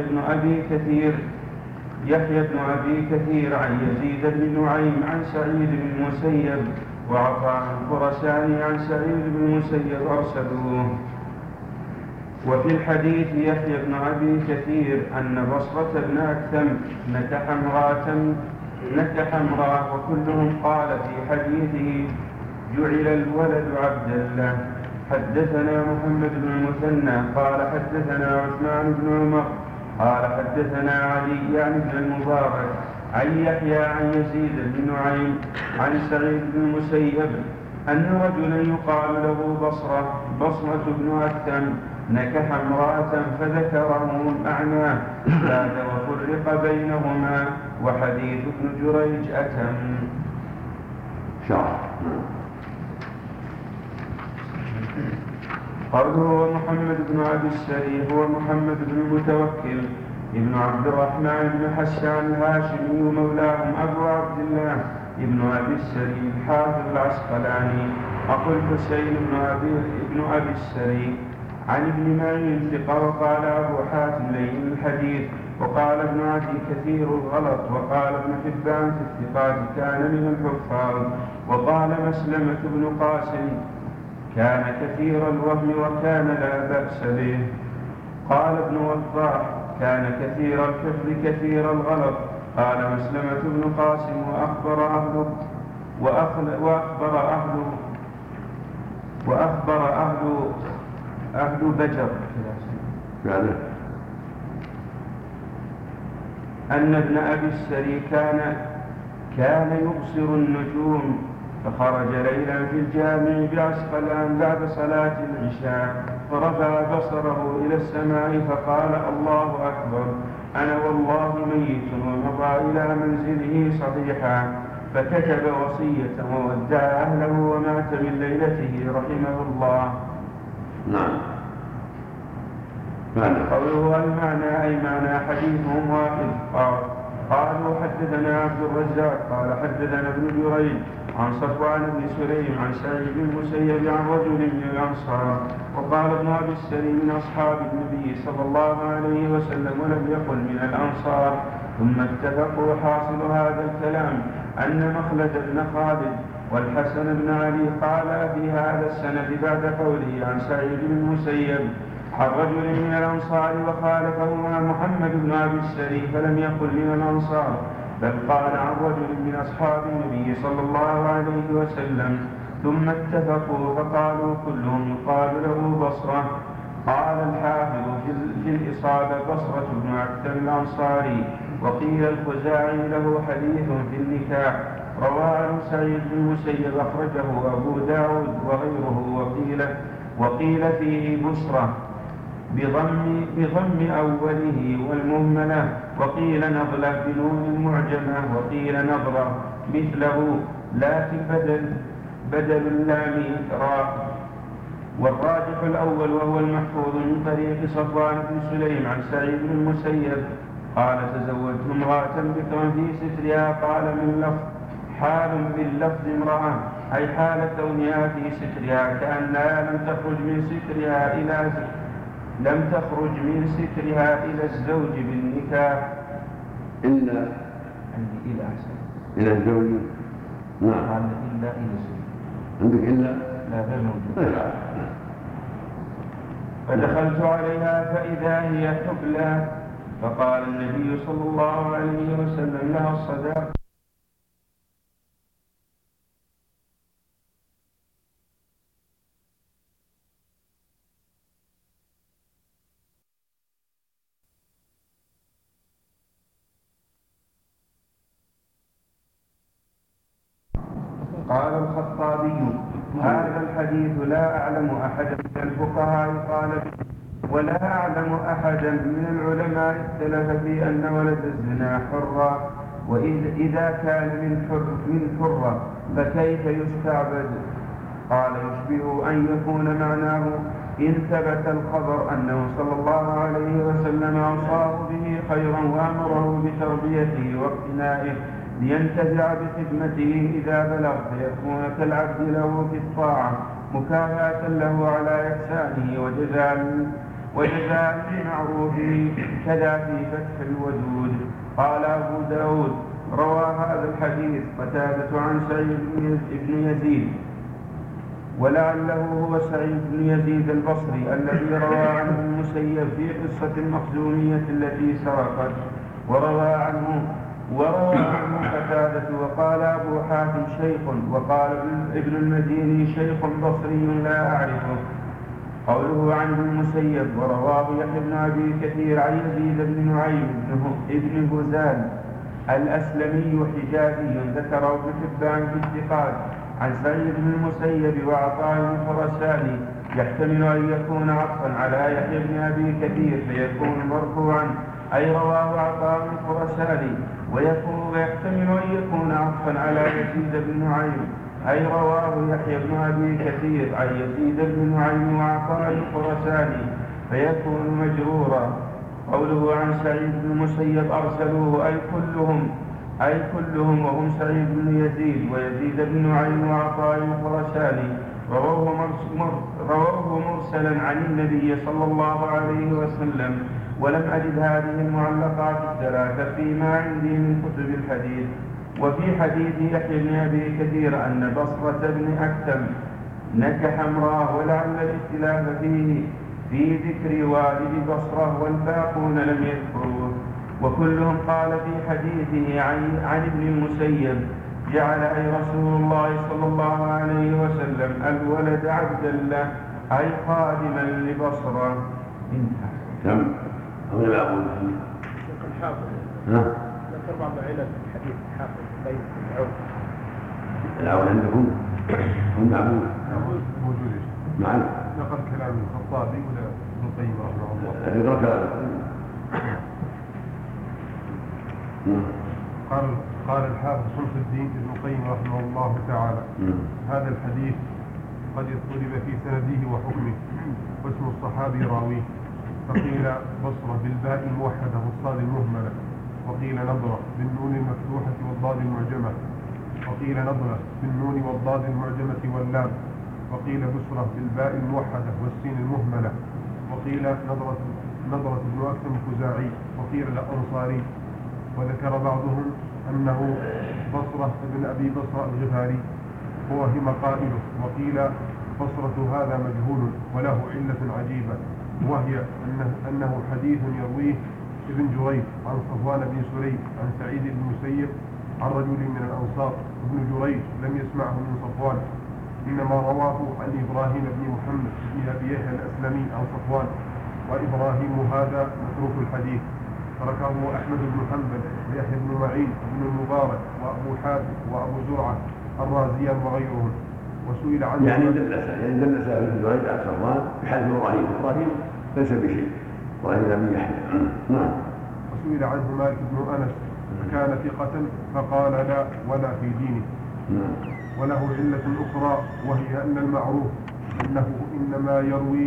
بن أبي كثير عن يزيد بن نعيم عن سعيد بن المسيب، وعطاء الخرساني عن سعيد بن المسيب أرسلوه. وفي الحديث يحيى بن أبي كثير أن بصرة بن أكثم نكح امرأة، وكلهم قال في حديثه: جعل الولد عبدا له. حدثنا محمد بن المثنى قال حدثنا عثمان بن عمر قال حدثنا علي يعني بن المبارك عن يحيى عن يزيد بن نعيم عن سعيد بن المسيب أن رجلا يقال له بصرة بن أكثم نكح امرأة فذكره معناه زاد وفرق بينهما. وحديث ابن جريج أتم. قوله محمد بن أبي السري هو محمد بن المتوكل ابن عبد الرحمن بن حسان الهاشمي مولاهم أبو عبد الله ابن أبي السري الحافظ العسقلاني. أخو الحسين بن أبي السري عن ابن معين ثقة. وقال أبو حاتم لين الحديث، وقال ابن عدي كثير الغلط، وقال ابن حبان في الثقات كان من الحفاظ. وقال مسلمة بن قاسم كان كثير الوهم وكان لا بأس به. قال ابن وضاح كان كثير الكفر كثير الغلط. قال مسلمة بن قاسم وأخبر أهل بجر أن ابن أبي السري كان يبصر النجوم، فخرج ليلا في الجامع بعسقلان بعد صلاة العشاء، فرفع بصره إلى السماء فقال: الله أكبر، أنا والله ميت، ومضى إلى منزله صحيحا، فكتب وصية وودع أهله ومات من ليلته رحمه الله. نعم. قوله المعنى أي معنى حديثهم واحد. قالوا حدثنا عبد الرزاق قال حدثنا ابن جريج عن صفوان بن سليم عن سعيد بن المسيب عن رجل من الأنصار. وقال ابن أبي السري من أصحاب النبي صلى الله عليه وسلم ولم يقل من الأنصار. ثم اتفقوا. حاصل هذا الكلام أن مخلد بن خالد والحسن بن علي قال في هذا السند بعد قوله عن سعيد بن المسيب عن رجل من الأنصار، وخالفهما محمد بن أبي السري فلم يقل من الأنصار، بل قال عن رجل من أصحاب النبي صلى الله عليه وسلم. ثم اتفقوا فقالوا كلهم يقال له بصرة. قال الحافظ في الإصابة بصرة بن عكتم الأنصاري. وقيل الخزاعي له حديث في النكاح رواه عن سعيد بن المسيب أخرجه أبو داود وغيره. وقيل فيه بصرة بضم أوله والمهملة، وقيل نضلة بنون المعجمة، وقيل نضرة مثله لكن بدل اللام راء. والراجح الأول وهو المحفوظ من طريق صفوان بن سليم عن سعيد بن المسيب قال تزوجت امرأة بكرا في سترها. قال من لفظ حال باللفظ امرأة أي حال كونها في سترها، كأنها لم تخرج من سترها إلى الزوج بالنكاح. إلا إلى الزوج. نعم. إلا إلى الزوج. عندك إلا؟ لا غير موجود. فدخلت عليها فإذا هي حبلى، فقال النبي صلى الله عليه وسلم لها الصداق. قال الخطابي هذا الحديث لا أعلم أحدا من الفقهاء قال به، ولا أعلم أحدا من العلماء اختلف في أن ولد الزنا حرا، وإذا كان من حرة فكيف يستعبد؟ قال يشبه أن يكون معناه إن ثبت الخبر أنه صلى الله عليه وسلم أوصاه به خيرا وأمره بتربيته واقتنائه لينتفع بخدمته إذا بلغ، فيكون كالعبد له في الطاعة مكافأة له على إحسانه وجزاء بمعروفه، كذا في فتح الودود. قال أبو داود روى هذا الحديث قتادة عن سعيد بن يزيد، ولعله هو سعيد بن يزيد البصري الذي روى عنه المسيب في قصة المخزومية التي سرقت، وروى عنه قتادة. وقال أبو حاتم شيخ، وقال ابن المديني شيخ بصري لا أعرفه. قوله عنه المسيب ورواه يحيى بن أبي كثير عن يزيد بن نعيم ابن هزال الأسلمي حجازي، ذكره ابن حبان في الثقات عن سعيد بن المسيب وعطاء الخرساني، يحتمل أن يكون عطفا على يحيى بن أبي كثير فيكون مرفوعا أي رواه عطاء الخرساني، ويحتمل أن يكون عطفا على يزيد بن نعيم أي رواه يحيى بن أبي كثير عن يزيد بن نعيم وعطاء الخرساني فيكون مجرورا. قوله عن سعيد بن المسيب أرسلوه أي كلهم وهم سعيد بن يزيد ويزيد بن نعيم وعطاء الخرساني، رواه مرسلا عن النبي صلى الله عليه وسلم. ولم أجد هذه المعلقات الثلاثة فيما عندي من كتب الحديث. وفي حديث يحيى بن أبي كثير أن بصرة بن أكتم نكح امرأة، ولعل الاختلاف فيه في ذكر والد بصرة والباقون لم يذكروه. وكلهم قال في حديثه عن ابن المسيب جعل أي رسول الله صلى الله عليه وسلم الولد عبدا له أي خادما لبصرة. كم؟ أو يلعبون الحافظ ذكر بعض علل الحديث الحافظ بين العون. العون عندكم؟ هم معبود موجود معنا نقل كلام الخطابي ولا ابن القيم رحمه الله. يقرأ كلام قال الحافظ شمس الدين ابن القيم رحمه الله تعالى هذا الحديث قد اضطرب في سنده وحكمه واسم الصحابي راويه. فقيل بصرة بالباء الموحدة والصاد المهملة، وقيل نضرة بالنون المفتوحة والضاد المعجمة، وقيل نضرة بالنون والضاد المعجمة واللام، وقيل بصرة بالباء الموحدة والسين المهملة، وقيل نضرة بن أكثم الخزاعي، وقيل الأنصاري. وذكر بعضهم أنه بصرة بن أبي بصرة الغفاري ووهم قائله. وقيل بصرة هذا مجهول وله علة عجيبة، وهي أنه حديث يرويه ابن جريج عن صفوان بن سليم عن سعيد بن المسيب عن رجل من الأنصار. ابن جريج لم يسمعه من صفوان، إنما رواه عن إبراهيم بن محمد بن أبي يحيى الأسلمي عن صفوان، وإبراهيم هذا متروك الحديث، تركه أحمد بن حنبل ويحيى بن معين وابن المبارك وأبو حاتم وأبو زرعة الرازيان وغيرهم. وسئل عنه يعني دلس ابن جريج على صفوان بحديث إبراهيم ليس بشيء، إبراهيم بن يحيى. نعم. وسئل عنه مالك بن أنس فكان ثقة فقال لا ولا في دينه. وله علة أخرى، وهي أن المعروف أنه إنما يروى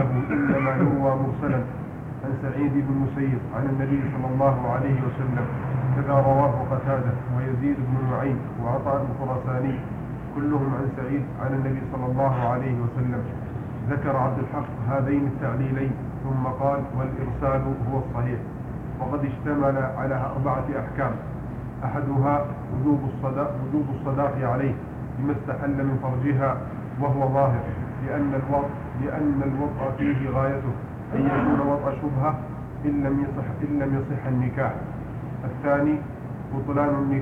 مرسلا عن سعيد بن المسيب عن النبي صلى الله عليه وسلم، كذا رواه قتادة ويزيد بن معين وعطاء الخراساني كلهم عن سعيد عن النبي صلى الله عليه وسلم. ذكر عبد الحق هذين التعليلين ثم قال والإرسال هو الصحيح، وقد اشتمل على 4 أحكام. أحدها وجوب الصداق عليه بما استحل من فرجها، وهو ظاهر لأن الوطء فيه غايته أن يكون وطء شبهة إن لم يصح النكاح. الثاني بطلان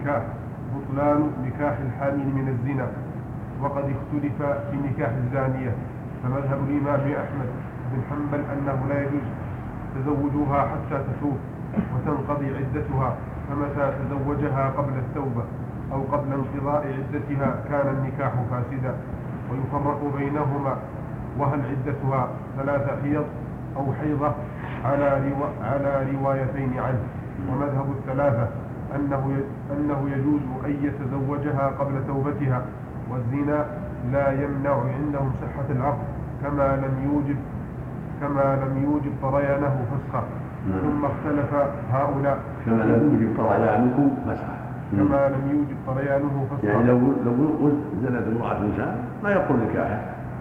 نكاح الحامل من الزنا، وقد اختلف في نكاح الزانية، فمذهب الإمام أحمد بن حنبل أنه لا يجوز تزوجها حتى تتوب وتنقضي عدتها، فمتى تزوجها قبل التوبة أو قبل انقضاء عدتها كان النكاح فاسدا. ويفرق بينهما، وهل عدتها 3 حيض أو حيضة على روايتين عنه. ومذهب الثلاثة أنه يجوز أن يتزوجها قبل توبتها، والزنا لا يمنع عندهم صحة العقد كما لم يوجب طريانه فسخا. ثم اختلف هؤلاء كما لم يوجب طريانه فسخا يعني لو زنت امرأة إنسان ما يقول نكاحه،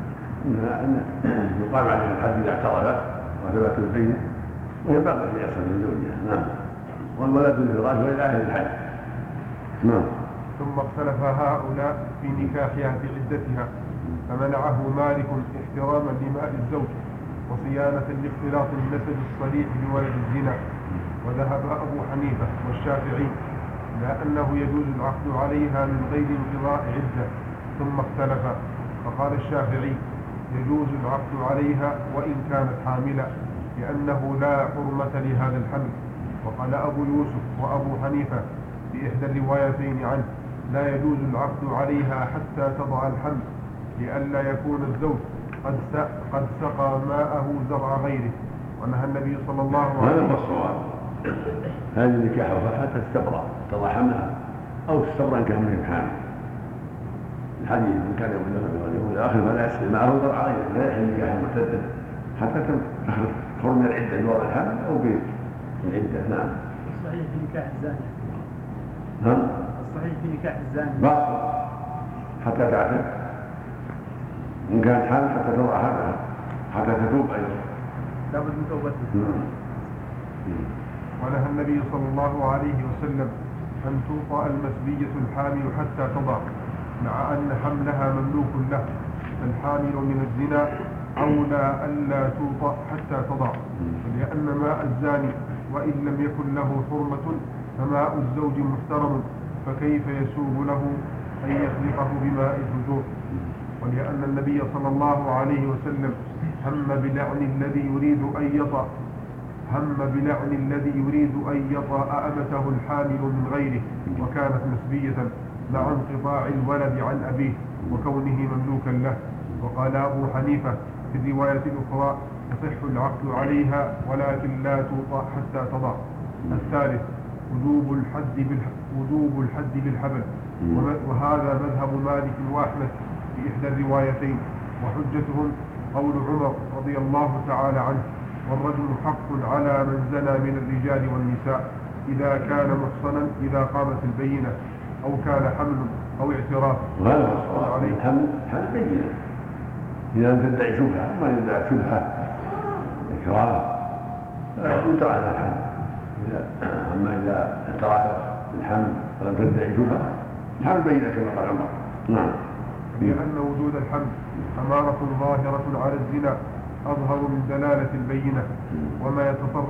يقام عليه الحد إذا اعترفت وثبت البينة ويبقى في أصل من زوجها. نعم. والولد للفراش وإلى أهل الحج. نعم. ثم اختلف هؤلاء في نكاحها في عدتها، فمنعه مالك احتراما لماء الزوج وصيانة لاختلاط النسب الصريح بولد الزنا. وذهب أبو حنيفة والشافعي لأنه يجوز العقد عليها من غير انقضاء عدة. ثم اختلف، فقال الشافعي يجوز العقد عليها وإن كانت حاملة لأنه لا حرمة لهذا الحمل. وقال أبو يوسف وأبو حنيفة في إحدى الروايتين عنه لا يجوز العقد عليها حتى تضع الحمل، لئلا يكون الزوج قد سقى ماءه زرع غيره. ونهى النبي صلى الله عليه وسلم. هذا هو الصواب، هذه النكاح حتى تستبرأ تضع حملها أو تستبرأ إن كان من حامل. الحديث من كان يقول الآخر فلا يسقي ماءه زرع غيره، لا يحل نكاح مرتدا حتى تخرج من العدة بوضع الحمل أو بالعدة. نعم. الصحيح في نكاح الزانية. نعم. الصحيح في نكاح الزانية باطل حتى تعتد، إن كانت حامل حتى تضع حملها حتى تتوب أيضا. لابد من توبته. ونهى النبي صلى الله عليه وسلم أن توطأ المسبية الحامل حتى تضع، مع أن حملها مملوك له، فالحامل من الزنا أولى ألا توطأ حتى تضع، لأن ماء الزاني وإن لم يكن له حرمة فماء الزوج محترم، فكيف يسوغ له أن يخلقه بماء الفجور؟ ولأن النبي صلى الله عليه وسلم هم بلعن الذي يريد أن يطأ أمته الحامل من غيره وكانت مسبية مع انقطاع الولد عن أبيه وكونه مملوكا له. وقال أبو حنيفة في الرواية الأخرى يصح العقد عليها ولكن لا توطأ حتى تضع. الثالث وجوب الحد بالحبل، وهذا مذهب مالك وأحمد في إحدى الروايتين، وحجتهم قول عمر رضي الله تعالى عنه: والرجل حق على من زنى من الرجال والنساء إذا كان محصنا إذا قامت البينة أو كان حمل أو اعتراف. وهذا عليه حمل بينة إذا لم تدعي شبهة، ما يدعي شبهة إكراه لا يدعى على الحمل. أما إذا اعترف بالحمل ولم تدعي شبهة الحمل بينة كما قال عمر. نعم. لأن وجود الحمل أمارة ظاهرة على الزنا أظهر من دلالة البينة، وما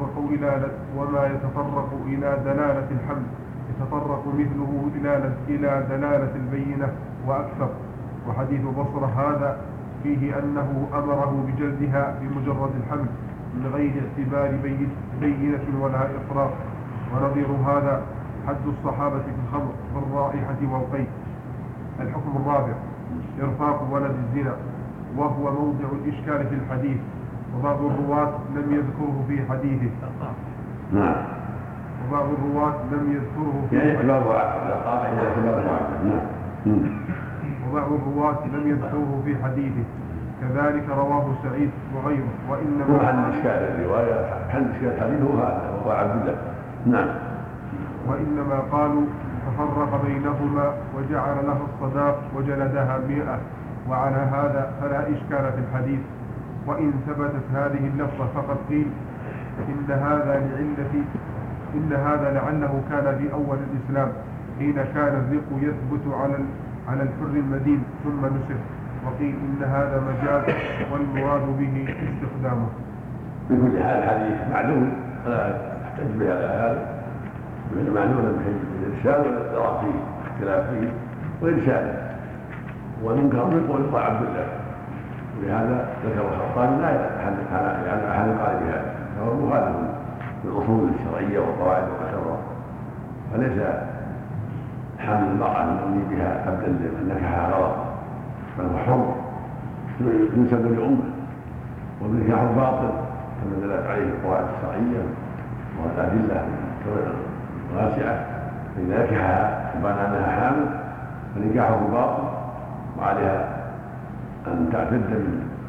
يتطرق إلى دلالة الحمل يتطرق مثله إلى دلالة البينة وأكثر. وحديث بصرة هذا فيه أنه أمره بجلدها بمجرد الحمل من غير اعتبار بينة ولا إقرار. ونظير هذا حد الصحابة في الخمر والرائحة والقيء. الحكم الرابع إرفاق ولد الزنا، وهو موضع الإشكال في الحديث، وبعض الرواة لم يذكره في حديثه. نعم. وبعض الرواة لم يذكره في حديثه كذلك رواه سعيد وغيره. وإنما حل إشكال الرواية، حل إشكال الحديث هو هذا وهو عبد الله. نعم. وإنما قالوا تفرق بينهما وجعل له الصداق وجلدها 100، وعلى هذا فلا إشكال في الحديث. وإن ثبتت هذه اللفظة فقد قيل إن هذا لعله كان في أول الإسلام حين كان الرق يثبت على الحر المدين ثم نسخ، وقيل إن هذا مجاز والمراد به استخدامه. بكل حال الحديث معلوم فلا تحتج به على هذا، معلوم بالإرشاد والاضطراب فيه اختلاف فيه وإرشاده، والمنكر يقول عبد الله. ولهذا ذكر الخطابي لا يعني أحد قال بهذا، فهو مخالف بالأصول الشرعية والقواعد والقشرة، فليس حمل المرأة المؤمن بها عبدا لمن نكحها غلط، بل هو حر ينسب لأمه، والنكاح باطل كما دلت عليه القواعد الشرعية والأدلة واسعة. فإذا نكحها وبان أنها حامل فنكاحه باطل، وعليها أن تعتد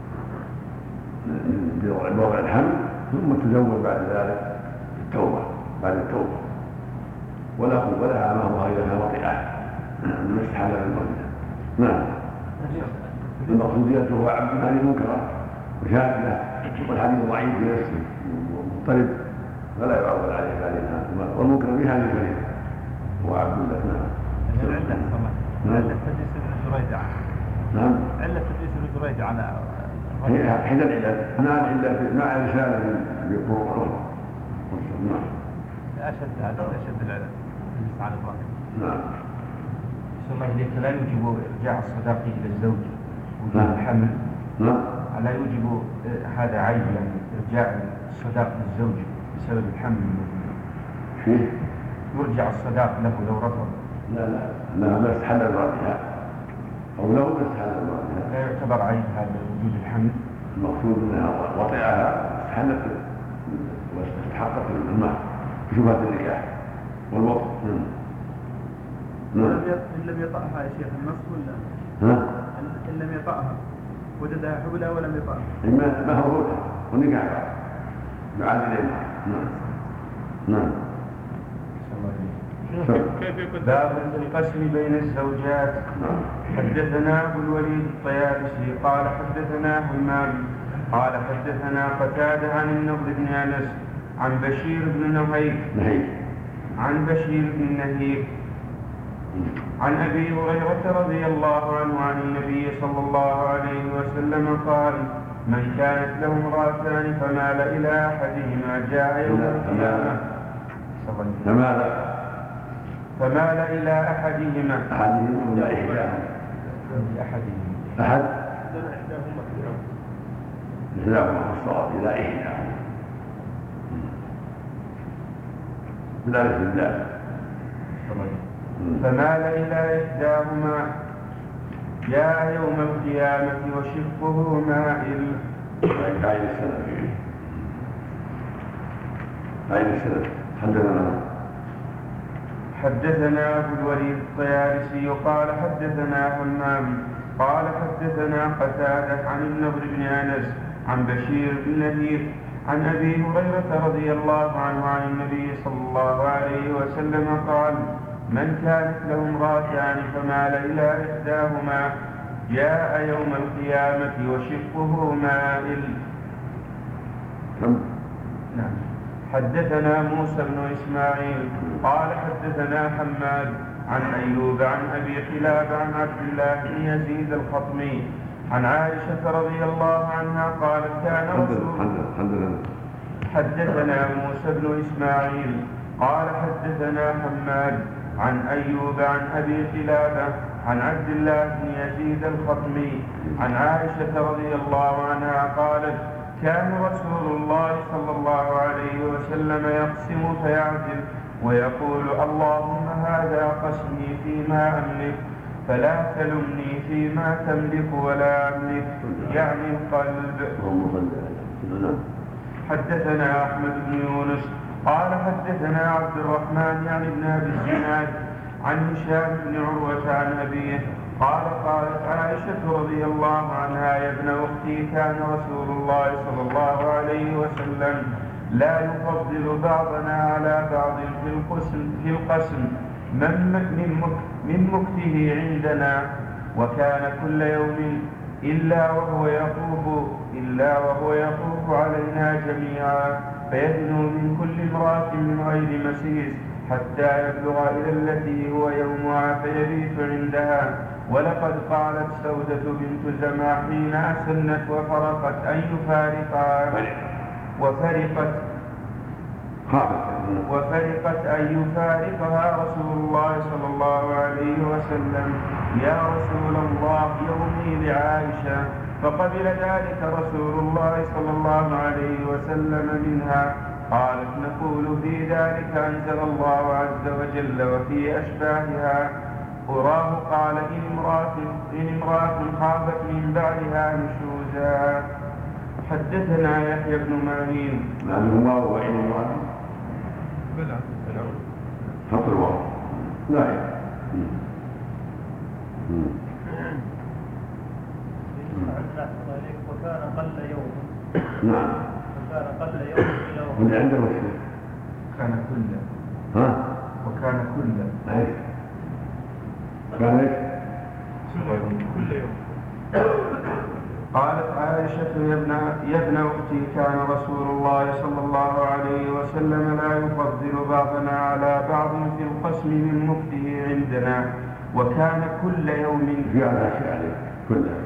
بوضع الحمل ثم تزوج بعد ذلك بعد التوبة، ولها مهرها إذا كان وطئها من استحل بالمرأة. نعم. المقصودية هو عبد هذه منكرة وشاذة، والحديث ضعيف في نفسه مضطرب فلا يعول عليه هذه، والمنكر في هذه الكلمة هو عبد الله. نعم. علة تدليس ابن جريج على حين العلل مع رسالة بالطرق الأخرى. أشد العلل على إبراهيم. نعم. صلى الله عليه وسلم لا يوجب إرجاع الصداق إلى الزوج وجود الحمل. نعم. لا يوجب هذا عيب، يعني إرجاع الصداق للزوج بسبب الحمل. فيه يرجع الصداق له لو رفض. لا ما استحل المرأة أو لو ما استحل المرأة لا يعتبر عيب هذا وجود الحمل. المقصود أنها وطئها استحلت واستحقت المهر بشبهة النكاح والوطء. إن لم يطأها يا شيخ النص ولا؟ إن لم يطأها وجدها حبلى ولم يطأها. ما هو ونكاح بعدلين. نعم. باب القسم بين الزوجات. حدثنا أبو الوليد الطيالسي قال حدثنا همام قال حدثنا قتادة عن النضر بن أنس عن بشير بن نهيك عن أبي هريرة رضي الله عنه عن النبي صلى الله عليه وسلم قال من كانت له امرأتان فمال إلى أحدهما جاء يوم القيامة فمال إلى أحدهما ولا إحداهما أحد إحداهما الصواب إلى إحداهما بذلك الدال فمال إلى إحداهما جاء يوم القيامة وشقه مائل. عين السند حدثنا أبو الوليد الطيالسي قال حدثنا همام قال حدثنا قتادة عن النضر بن أنس عن بشير بن نذير عن أبي هريرة رضي الله عنه عن النبي صلى الله عليه وسلم قال من كانت له امرأتان فمال إلى إحداهما جاء يوم القيامة وشقه مائل. نعم. حدثنا موسى بن إسماعيل قال حدثنا حماد عن أيوب عن أبي قلاب عن عبد الله بن يزيد الخطمي عن عائشة رضي الله عنها قالت كان حدثنا موسى بن إسماعيل قال حدثنا حماد عن أيوب عن أبي قلابة عن عبد الله بن يزيد الخطمي عن عائشة رضي الله عنها قالت كان رسول الله صلى الله عليه وسلم يقسم فيعدل ويقول اللهم هذا قسمي فيما أملك فلا تلمني فيما تملك ولا أملك يعني القلب. حدثنا أحمد بن يونس قال حدثنا عبد الرحمن يعني ابن أبي الزناد عن هشام بن عروة عن أبيه قالت عائشة رضي الله عنها يا ابن أختي كان رسول الله صلى الله عليه وسلم لا يفضل بعضنا على بعض في القسم من مكته عندنا وكان كل يوم إلا وهو يطوف علينا جميعا فيدنو من كل امرأة من غير مسيس حتى يبلغ إلى التي هو يومها فيبيت عندها. ولقد قالت سودة بنت زمع حين أسنت وفرقت أن يفارقها رسول الله صلى الله عليه وسلم يا رسول الله يومي لعائشة فقبل ذلك رسول الله صلى الله عليه وسلم منها. قالت نقول في ذلك أنزل الله عز وجل وفي أشباهها أراه قال إن امرأة خافت من بعدها نشوزا. حدثنا يحيى بن معين الله وعين الله بلى حط الواو لا وكان قل يوم نعم من عنده الشيء كان كله وكان كله ايش كان ايش كل يوم. قالت عائشة يا ابن أختي كان رسول الله صلى الله عليه وسلم لا يفضل بعضنا على بعض في القسم من مكته عندنا وكان كل يوم في هذا الشيء عليه كله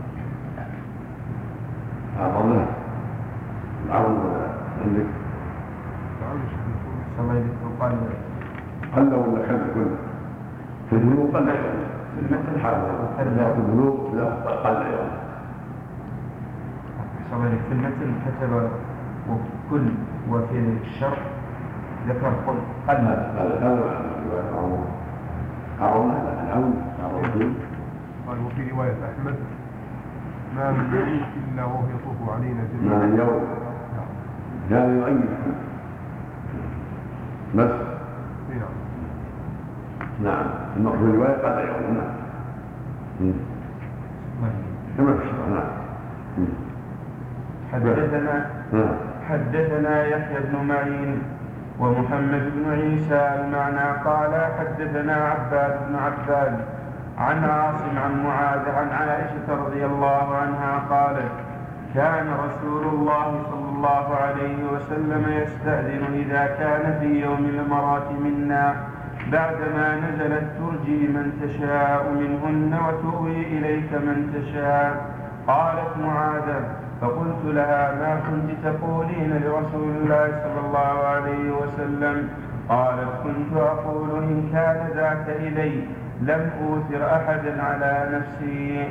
الله العون ولا عندك الله يذكر قل ولا كان كله في الذنوب قل يوم في المثل حاله في الذنوب لا قل يوم في المثل كتب وكل وفي الشرح ذكر قل هذا عون قال وفي رواية أحمد ما من يوم إلا وهو يطوف علينا جميعا ما من يوم كان يؤيد بس نعم في الرواية قال يوم نعم كما في الشرع نعم. حدثنا يحيى بن معين ومحمد بن عيسى المعنى قال حدثنا عباد بن عباد عن عاصم عن معاذ عن عائشة رضي الله عنها قالت كان رسول الله صلى الله عليه وسلم يستأذن إذا كان في يوم المرات منا بعدما نزلت ترجي من تشاء منهن وتؤوي إليك من تشاء. قالت معاذ فقلت لها: ما كنت تقولين لرسول الله صلى الله عليه وسلم؟ قالت: كنت أقول إن كان ذاك إلي لم أوثر أحدا على نفسي.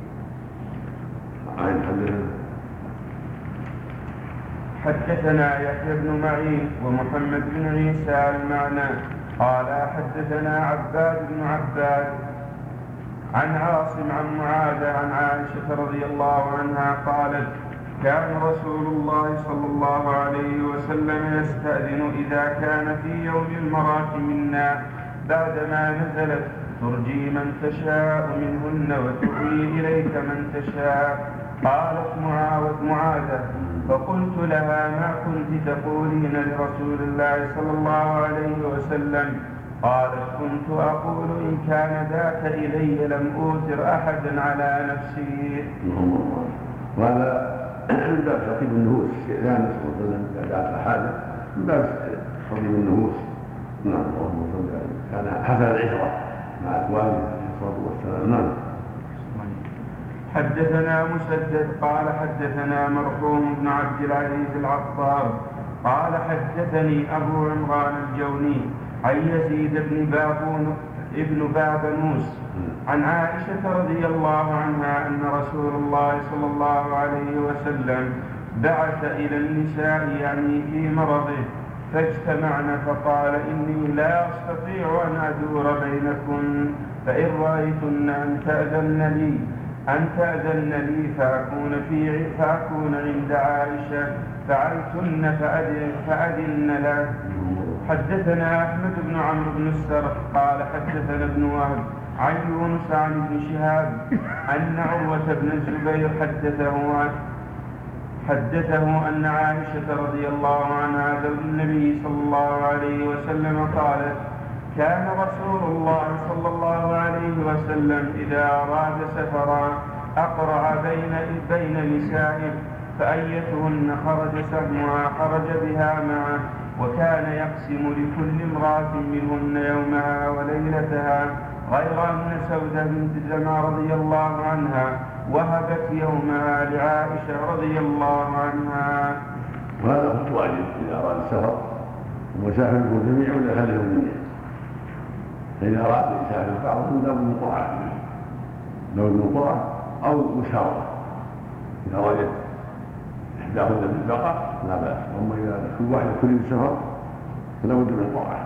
حدثنا يحيى بن معين ومحمد بن عيسى المعنى قال حدثنا عباد بن عباد عن عاصم عن معاذ عن عائشة رضي الله عنها قالت: كان رسول الله صلى الله عليه وسلم يستأذن إذا كان في يوم المراه منا بعدما نزلت: ترجي من تشاء منهن وتؤوي إليك من تشاء. قالت معاذة: فقلت لها: ما كنت تقولين لرسول الله صلى الله عليه وسلم؟ قالت: كنت أقول إن كان ذاك إلي لم أوثر أحدا على نفسي. وهذا من باب ترتيب النفوس، استئذان صلى الله عليه وسلم إذا دعت الحاجة من باب ترتيب النفوس. نعم، اللهم صل عليه. كان حسن العشرة مع أزواجه عليه الصلاة والسلام. نعم. حدثنا مسدد قال حدثنا مرحوم بن عبد العزيز العطار قال حدثني أبو عمران الجوني عن يزيد ابن بابنوس عن عائشة رضي الله عنها أن رسول الله صلى الله عليه وسلم بعث إلى النساء يعني في مرضه فاجتمعن فقال: إني لا أستطيع أن أدور بينكن، فإن رأيتن أن تأذن لي فأكون عند عائشة فعلتن فأذن له. حدثنا أحمد بن عمرو بن السرح قال حدثنا ابن وهب عن يونس عن ابن شهاب أن عروة بن الزبير حدثه أن عائشة رضي الله عنها زوج النبي صلى الله عليه وسلم قالت: كان رسول الله صلى الله عليه وسلم إذا أراد سفرا أقرع بين نسائه، فأيتهن خرج سهمها خرج بها معه، وكان يقسم لكل امرأة منهن يومها وليلتها، غير أن سودة بنت زمع رضي الله عنها وهبت يومها لعائشة رضي الله عنها. وهذا هو الواجب إذا أراد السفر ومسافركم جميع ولا خليهم منه. فإذا أراد يسافر بعضهم ذهب من قرعة لو من قرعة أو مشاورة، إذا وجد إحداهن بالبقاء لا بأس، أما إذا كل واحد كل سفر فلا بد من قرعة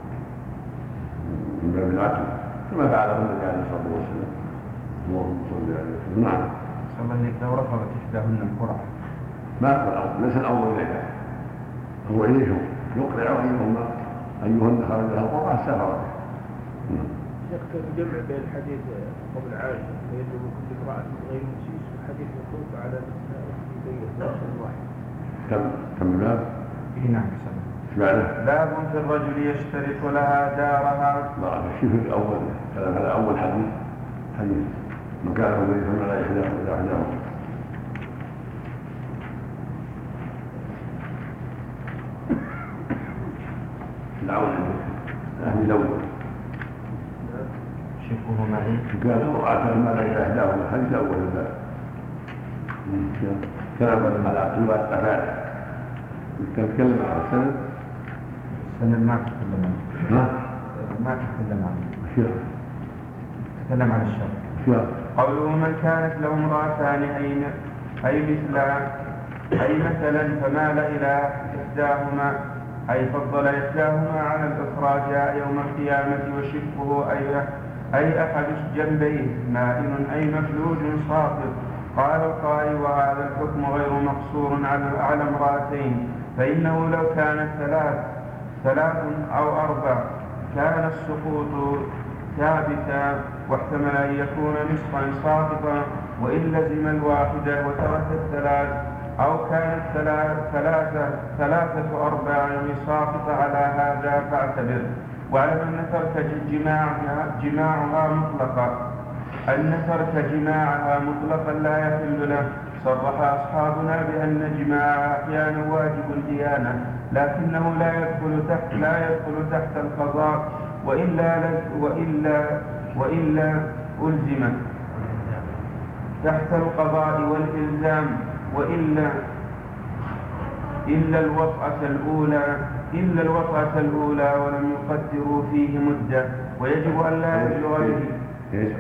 من باب العدل كما فعله النبي عليه الصلاة والسلام. اللهم صل عليه وسلم. نعم. صلى الله عليه لو رفضت إحداهن القرعة ما هو الأمر، ليس الأمر إليها، هو إليهم يقرع أيهن خرج لها القرعة سافر. شيخ كيف جمع بين حديث قبل عائشة فيجب من كل امرأة غير مسيس وحديث مطلوب على نسائه في بيت واحد؟ كم باب؟ نعم. باب في الرجل يشترط لها دارها. شوف الأول كلام على أول حديث مكانه الذي ثم لا يحداه. العون أهل الأول شفه معي كان قرعة ما لا يحداه الحديث الأول الباب كلام على اعتبار الأفعال. تتكلم عن السند ما تتكلم عنه. ما تتكلم عنه. تتكلم عن الشر. قوله من كانت له امرأتان أي مثلا فمال إلى إحداهما أي فضل إحداهما على الأخرى جاء يوم القيامة وشقه أي أحد جنبيه مائل أي مفلوج ساقط. قال القائل: وهذا الحكم غير مقصور على امرأتين، فإنه لو كانت ثلاث أو أربع كان السقوط ثابتا، واحتمل أن يكون نصفا ساقطا، وإن لزم الواحدة وترك الثلاث، أو كانت ثلاثة أرباع ساقطة على هذا فاعتبر. واعلم أن ترك جماعها مطلقا لا يحل له. صرح أصحابنا بأن جماعها أحيانا واجب الديانة، لكنه لا يدخل تحت القضاء، وإلا ألزم تحت القضاء والإلزام، إلا الوطأة الأولى ولم يقدروا فيه مدة، ويجب أن لا يبلغ به،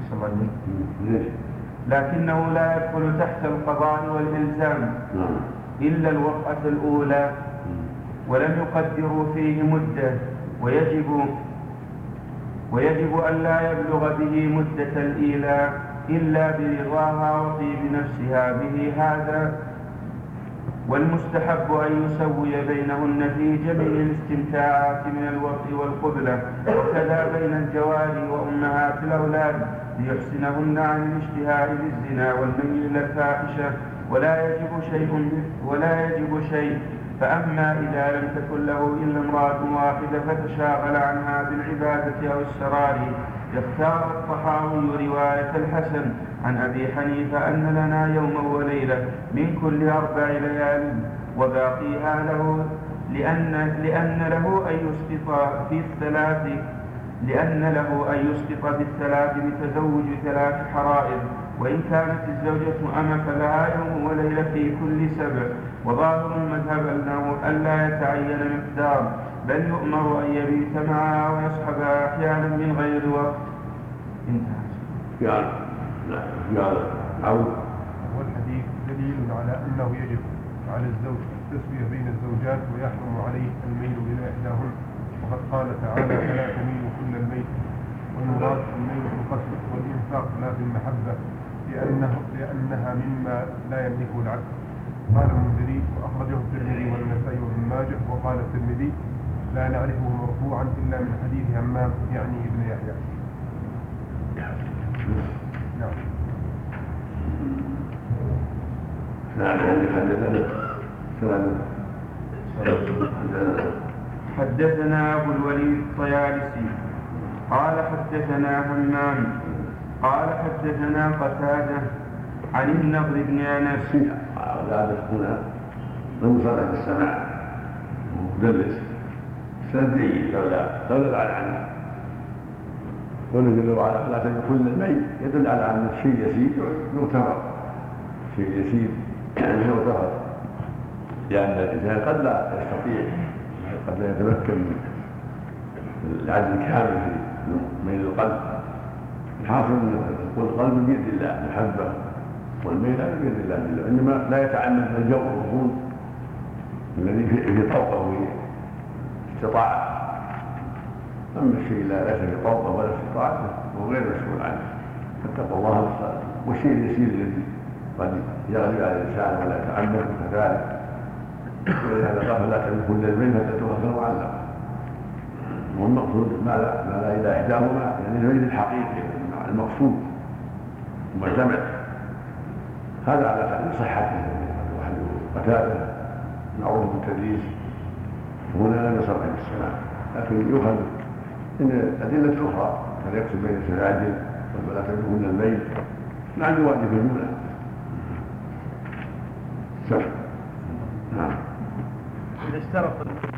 لكنه لا يدخل تحت القضاء والإلزام إلا الوطأة الأولى ولم يقدروا فيه مدة، ويجب أن لا يبلغ به مدة الإيلاء إلا برضاها وطيب نفسها به هذا. والمستحب أن يسوي بينهن في جميع الاستمتاعات من الوطء والقبلة، وكذا بين الجواري وأمهات الأولاد ليحسنهن عن الاشتهاء بالزنا والميل إلى الفاحشة، ولا يجب شيء. فأما إذا لم تكن له إلا امرأة واحدة فتشاغل عنها بالعبادة أو السرار، يختار الطحاوي رواية الحسن عن أبي حنيفة أن لنا يوما وليلة من كل 4 ليال وباقيها له، لأن له أن يسقط بالثلاث بتزوج 3 حرائر، وإن كانت الزوجة أما فلها يوم وليلة في كل 7. وظاهر المذهب أنه ألا يتعين مقدار، بل يؤمر أن يبيت معها ويصحبها أحيانا من غير وقت. والحديث دليل على أنه يجب على الزوج التسوية بين الزوجات ويحرم عليه الميل إلى إحداهن، وقد قال تعالى: فلا تميلوا كل الميل. والمراد الميل في القصد والإنفاق لا في المحبة، لأنها مما لا يملكه العبد. قال المنذري وأخرجه الترمذي والنسائي وابن ماجه، وقال الترمذي: لا نعرفه مرفوعا إلا من حديث همام يعني ابن يحيى. حدثنا أبو الوليد الطيالسي قال حدثنا همام قال حدثنا قتادة عن النضر بن أنس. هنا من صلح السماع مدلس سندي لولا على عنه، ونزل على لا تدخل الميت يدل على أن الشيء يسير يغتفر، شيء يسير يغتفر، لأن الإنسان قد لا يستطيع، قد لا يتمكن من العدل الكامل في ميل القلب. الحاصل أن القلب بيد الله، المحبة والميل هذا بيد الله، إنما لا يتعمد الجو والظلم الذي في طوقه استطاعة. أما الشيء لا ليس في طوقه ولا استطاعته وهو غير مسؤول عنه، فاتقوا الله بالصلاة. والشيء اليسير الذي قد يغلب على الإنسان ولا يتعمد كذلك، ولهذا قال: لا تملكن الميل فتأتوها معلقة. والمقصود ما لا إلى إحداهما، يعني الميل الحقيقي المقصود المعتمد، هذا على قدر صحته. قتادة معروف بالتدليس، هنا لم يصرح بالسماع، لكن يؤخذ من الأدلة الأخرى كان يقصد بين السراجل ولا تملكن الميل مع الواجب في الجملة. نعم. إذا اشترط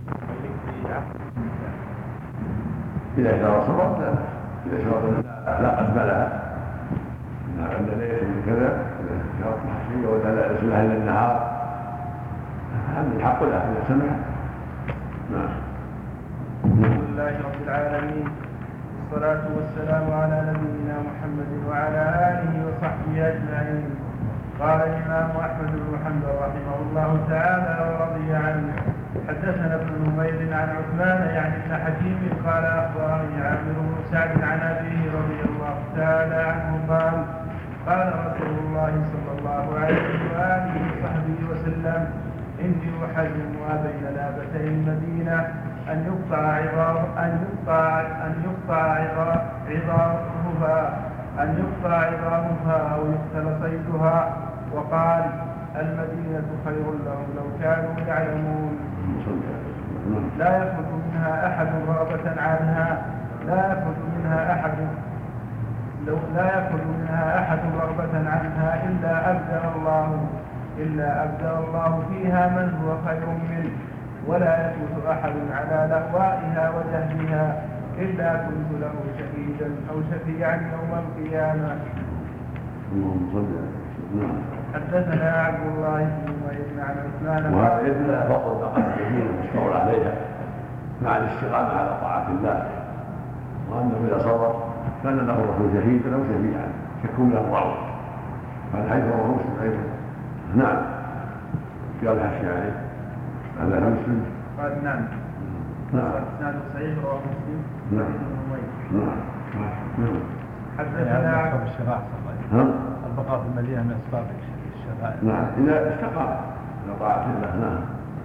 إذا اشترط إذا اشترط لا قسم لها، أن ليس من كذا، إذا اشترط محشية ولا لا يسمح إلا النهار، هذا الحق لها إذا سمح. نعم. الحمد لله رب العالمين، والصلاة والسلام على نبينا محمد وعلى آله وصحبه أجمعين. قال الإمام أحمد بن حنبل رحمه الله تعالى ورضي عنه: حدثنا ابن نمير عن عثمان يعني ابن حكيم قال أخبرني عامر بن سعد عن أبيه رضي الله تعالى عنه قال: قال رسول الله صلى الله عليه وآله وصحبه وسلم: إني أحرم ما بين لابتي المدينة أن يقطع عظامها أو يقتل صيدها. وقال: المدينة خير لهم لو كانوا يعلمون. لا يخرج منها أحد رغبة عنها إلا أبدل الله فيها من هو خير منه، ولا يفوت أحد على لهوائها وجهلها إلا كنت له شهيدا أو شفيعا يوم القيامة. حدثنا عبد الله بن نمير عن عثمان وهذا يدل فضل طاعة اليمين المشكور عليها مع الاستقامة على طاعة الله، وأنه إذا صبر كان له الرسول شهيدا أو شفيعا يكون له الرعوة، هذا حيث هو مسلم أيضا. نعم. قال حشي عليه هذا مسلم. قال نعم. نعم. إسناده صحيح رواه مسلم. نعم. نعم. حدثنا الشرائع البقاء في المدينة من أسباب الشرائع. نعم إذا استقام على طاعة الله. نعم.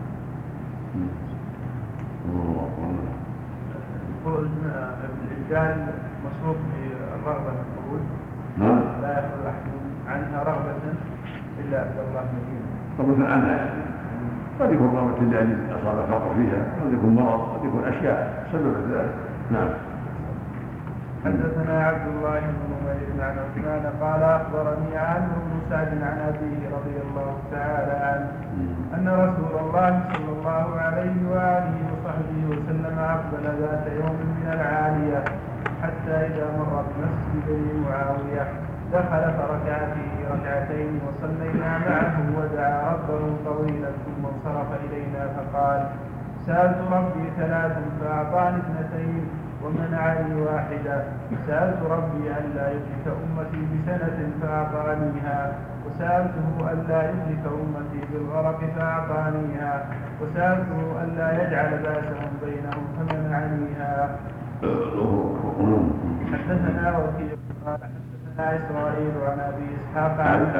الرجال مشروط بالرغبة في الخروج. نعم. لا يخرج أحد عنها رغبة إلا أبدى الله المدينة. رغبة عنها يعني. قد يكون رغبة لأجل أصاب الفقر فيها، قد يكون مرض، قد يكون أشياء سبب ذلك. نعم. حدثنا عبد الله بن نمير عن عثمان قال اخبرني عامر بن سعد عن ابيه رضي الله تعالى عنه ان رسول الله صلى الله عليه واله وصحبه وسلم اقبل ذات يوم من العاليه حتى اذا مر بمسجد بني معاويه دخل فركع فيه ركعتين وصلينا معه ودعا ربه طويلا ثم انصرف الينا فقال سالت ربي ثلاث فاعطاني اثنتين ومنعني واحدة. سألت ربي ألا يهلك أمتي بسنة فأعطانيها، وسألته ألا يهلك أمتي بالغرق فأعطانيها، وسألته ألا يجعل بأسهم بينهم فمنعنيها. حدثنا وكيع قال حدثنا إسرائيل عن أبي إسحاق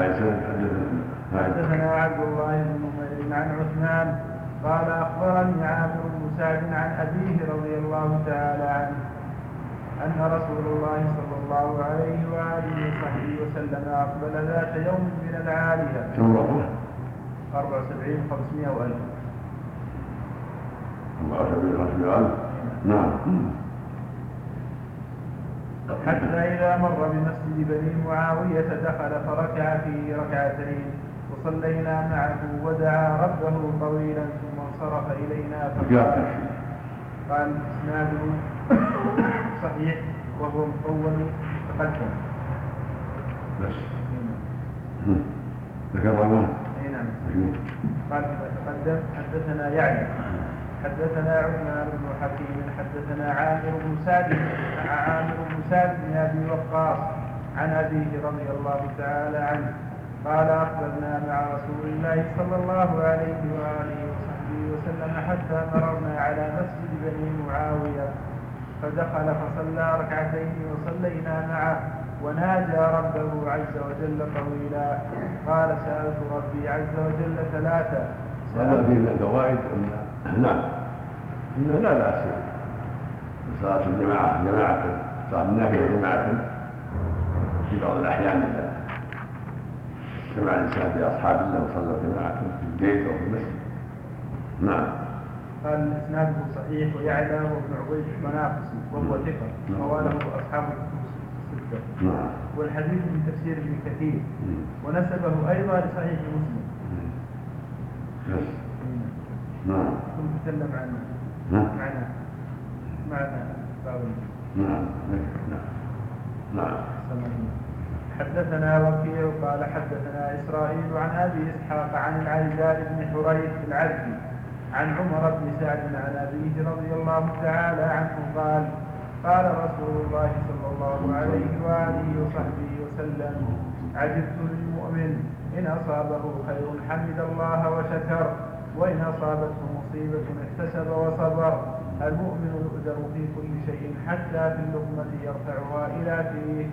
حدثنا عبد الله بن نمير عن عثمان قال أخبرني عامر بن سعد عن أبيه رضي الله تعالى عنه أن رسول الله صلى الله عليه وآله وصحبه وسلم أقبل ذات يوم من العالية 74 500 وألف 74 500 ألف. نعم. حتى إذا مر بمسجد بني معاوية دخل فركع فيه ركعتين وصلينا معه ودعا ربه طويلا ثم انصرف إلينا فقال قال إسناده صحيح وهو مطول تقدم بس ذكر اي نعم قال تقدم. حدثنا يعني حدثنا عثمان بن حكيم حدثنا عامر بن سعد بن ابي وقاص عن ابيه رضي الله تعالى عنه قال أقبلنا مع رسول الله صلى الله عليه وآله وصحبه وسلم حتى مررنا على مسجد بني معاوية فدخل فصلى ركعتين وصلينا معه وناجى ربه عز وجل طويلا. قال سألت ربي عز وجل ثلاثة. هذا فيه من الفوائد نعم إنه لا بأس بصلاة جماعة صلاة النافلة جماعة في بعض الأحيان جمع الإنسان بأصحاب الله وصلى جماعة في البيت أو في المسجد. نعم. قال إسناده صحيح ويعلى وابن عبيد المنافسي وهو ثقة قواله أصحاب الكتب الستة. نعم. والحديث من تفسير ابن كثير ونسبه أيضا لصحيح مسلم. بس. نعم. ثم تكلم عنه. معنا بعض. نعم. نعم. حدثنا وكيع قال حدثنا إسرائيل عن أبي إسحاق عن العجال بن حريث العبدي عن عمر بن سعد عن أبيه رضي الله تعالى عنه قال قال رسول الله صلى الله عليه وآله وصحبه وسلم عجبت للمؤمن إن أصابه خير حمد الله وشكر وإن أصابته مصيبة احتسب وصبر. المؤمن يؤجر في كل شيء حتى في اللقمة يرفعها إلى فيه.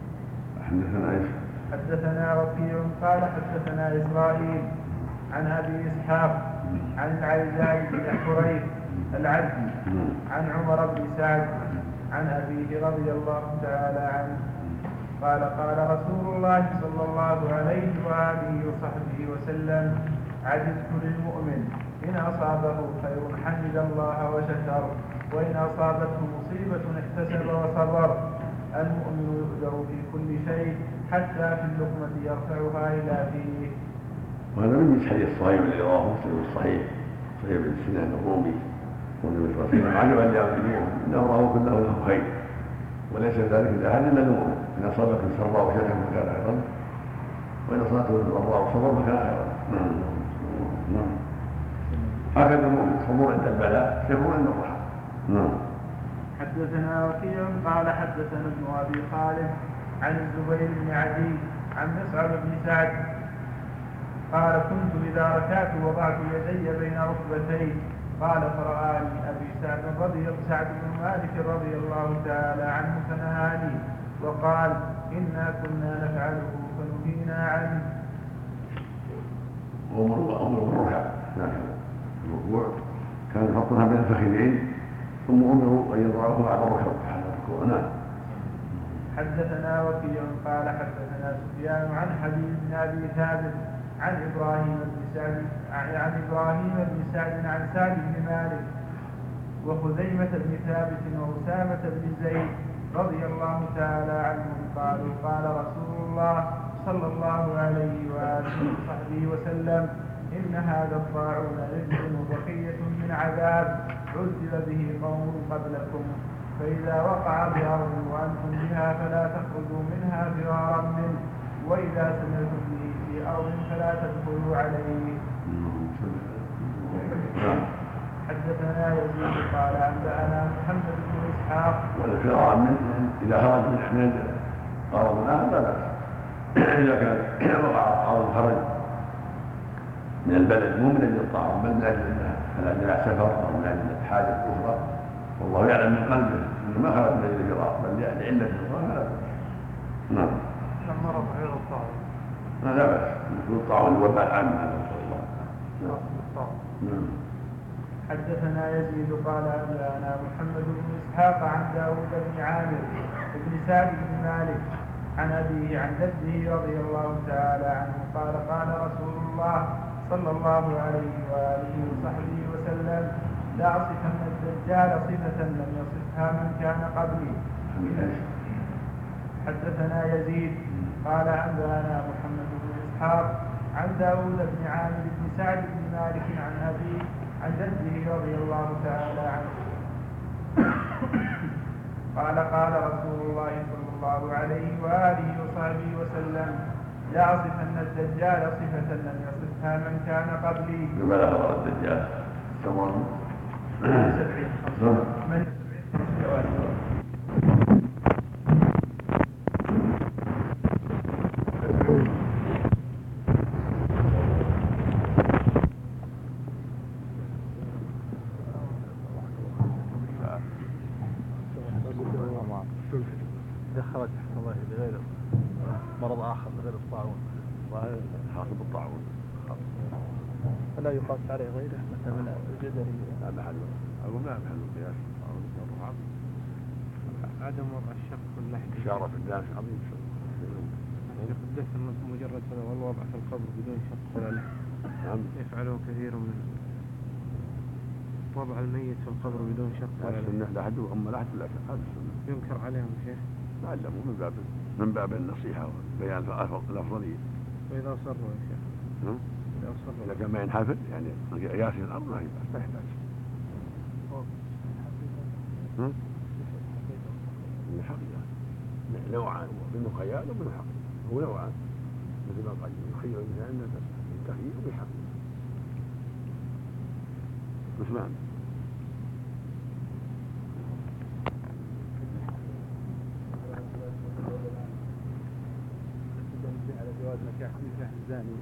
حدثنا وكيع قال حدثنا إسرائيل عن أبي إسحاق عن العجال بن حريث العبدي عن عمر بن سعد عن أبيه رضي الله تعالى عنه قال قال رسول الله صلى الله عليه وآله وصحبه وسلم عجبت للمؤمن إن أصابه خير حمد الله وشكر وإن أصابته مصيبة احتسب وصبر. المؤمن يؤجر في كل شيء حتى في اللقمة يرفعها إلى فيه. وهذا من حديث صهيب الذي رواه مسلم الصحيح صهيب بن سنان الرومي والنبي صلى الله عليه وسلم عجبا لأمره إن أمره كله له خير وليس ذلك لأحد إلا المؤمن إن أصابته سراء وشكر فكان خيرا وإن صلاته بالضراء والصبر فكان خيرا. نعم. هكذا المؤمن صبور عند البلاء شكور عند الرحمة. نعم. حدثنا وكيع قال حدثنا ابن ابي خالد عن الزبير بن عدي عن مسعر بن سعد قال كنت اذا ركعت وضعت يدي بين ركبتي قال فرآني ابي سعد بن مالك رضي الله تعالى عنه فنهاني وقال انا كنا نفعله فنهينا عنه. أمر الركع الركوع كان يحطها بين الفخذين ثم أمروا أن يضعوه على الركب حال الركوع. نعم. حدثنا وكيع قال حدثنا سفيان عن حبيب بن أبي ثابت عن إبراهيم بن سعد عن سعد بن مالك وخزيمة بن ثابت وأسامة بن زيد رضي الله تعالى عنهم قالوا قال رسول الله صلى الله عليه وآله وصحبه وسلم إن هذا الطاعون رجل وبقية من عذاب عذب به قوم قبلكم فإذا وقع بأرض وأنتم بها فلا تخرجوا منها فرارا منه وإذا سمعتم به في أرض فلا تدخلوا عليه. حدثنا يزيد قال أنبأنا محمد بن إسحاق. والفرار منه إذا خرج من أحمد أرض لا بأس إذا كان وقع أرض خرج من البلد مو من أجل الطاعون بل من أجل السفر أو من أجل حاجة أخرى والله يعلم من قلبه إنه ما خرج من أجل الفرار بل لعلة أخرى فلا بأس. نعم. مرض غير الطاعون. لا بأس يكون الطاعون وباء عام هذا نسأل الله. نعم. حدثنا يزيد قال أنبأنا محمد بن إسحاق عن داود بن عامر بن سعد بن مالك عن أبيه عن جده رضي الله تعالى عنه قال قال رسول الله صلى الله عليه وآله وصحبه وسلم لا أصفن الدجال صفة لم يصفها من كان قبلي. حدثنا يزيد قال أنبأنا محمد بن إسحاق عن داود بن عامر بن سعد بن مالك عن أبيه عن جده رضي الله تعالى عنه قال قال رسول الله صلى الله عليه وآله وصحبه وسلم لا أصفن الدجال صفة لم يصفها من كان قبلي. لماذا هو الدجال؟ تمام. خرج تحت الله بغير مرض آخر غير الطاعون حاصل بالطاعون فلا يقاس عليه غيره مثلا من الجدري لا محل أقول لا محل القياس عدم وضع الشق واللحم إشارة في الناس عظيم الدفن مجرد والوضع في القبر بدون شق ولا لحم يفعله كثير من وضع الميت في القبر بدون شق ولا لحم. لا حد أما لا حد ولا شق هذا السنة ينكر عليهم شيخ تعلموا من باب النصيحة وبيان الأفضلية. وإذا أصروا يا شيخ إذا كان ما ينحفل يعني ياسر الأرض ما يحتاج. من الحقيقة نوعان بالمخيل وبالحقيقة هو نوعان مثل ما قال يخيل الإنسان بالتخيل وبالحقيقة. عثمان على جواز نكاح الزاني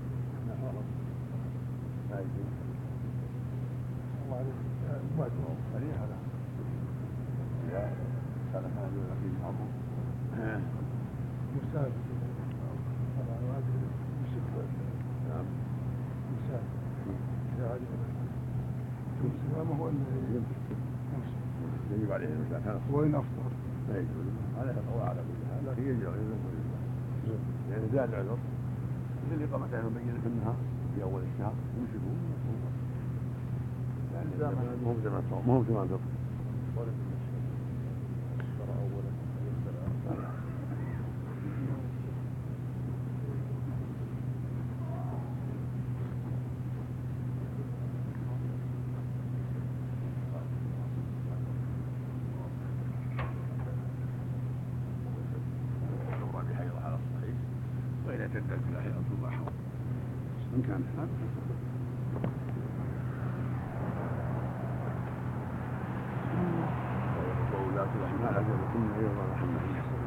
يجب عليه وين أفطر؟ لا يجوز عليه القضاء على كل حال لكن يجب يعني زاد العذر مثل إقامة مبينة في النهار في أول الشهر يمسكون يعني مو زمان صوم مو زمان فطر. وإذا تدت الأحياء ثم بإمكانه. وولاة الأحمال هذا كنا أيضا رحمه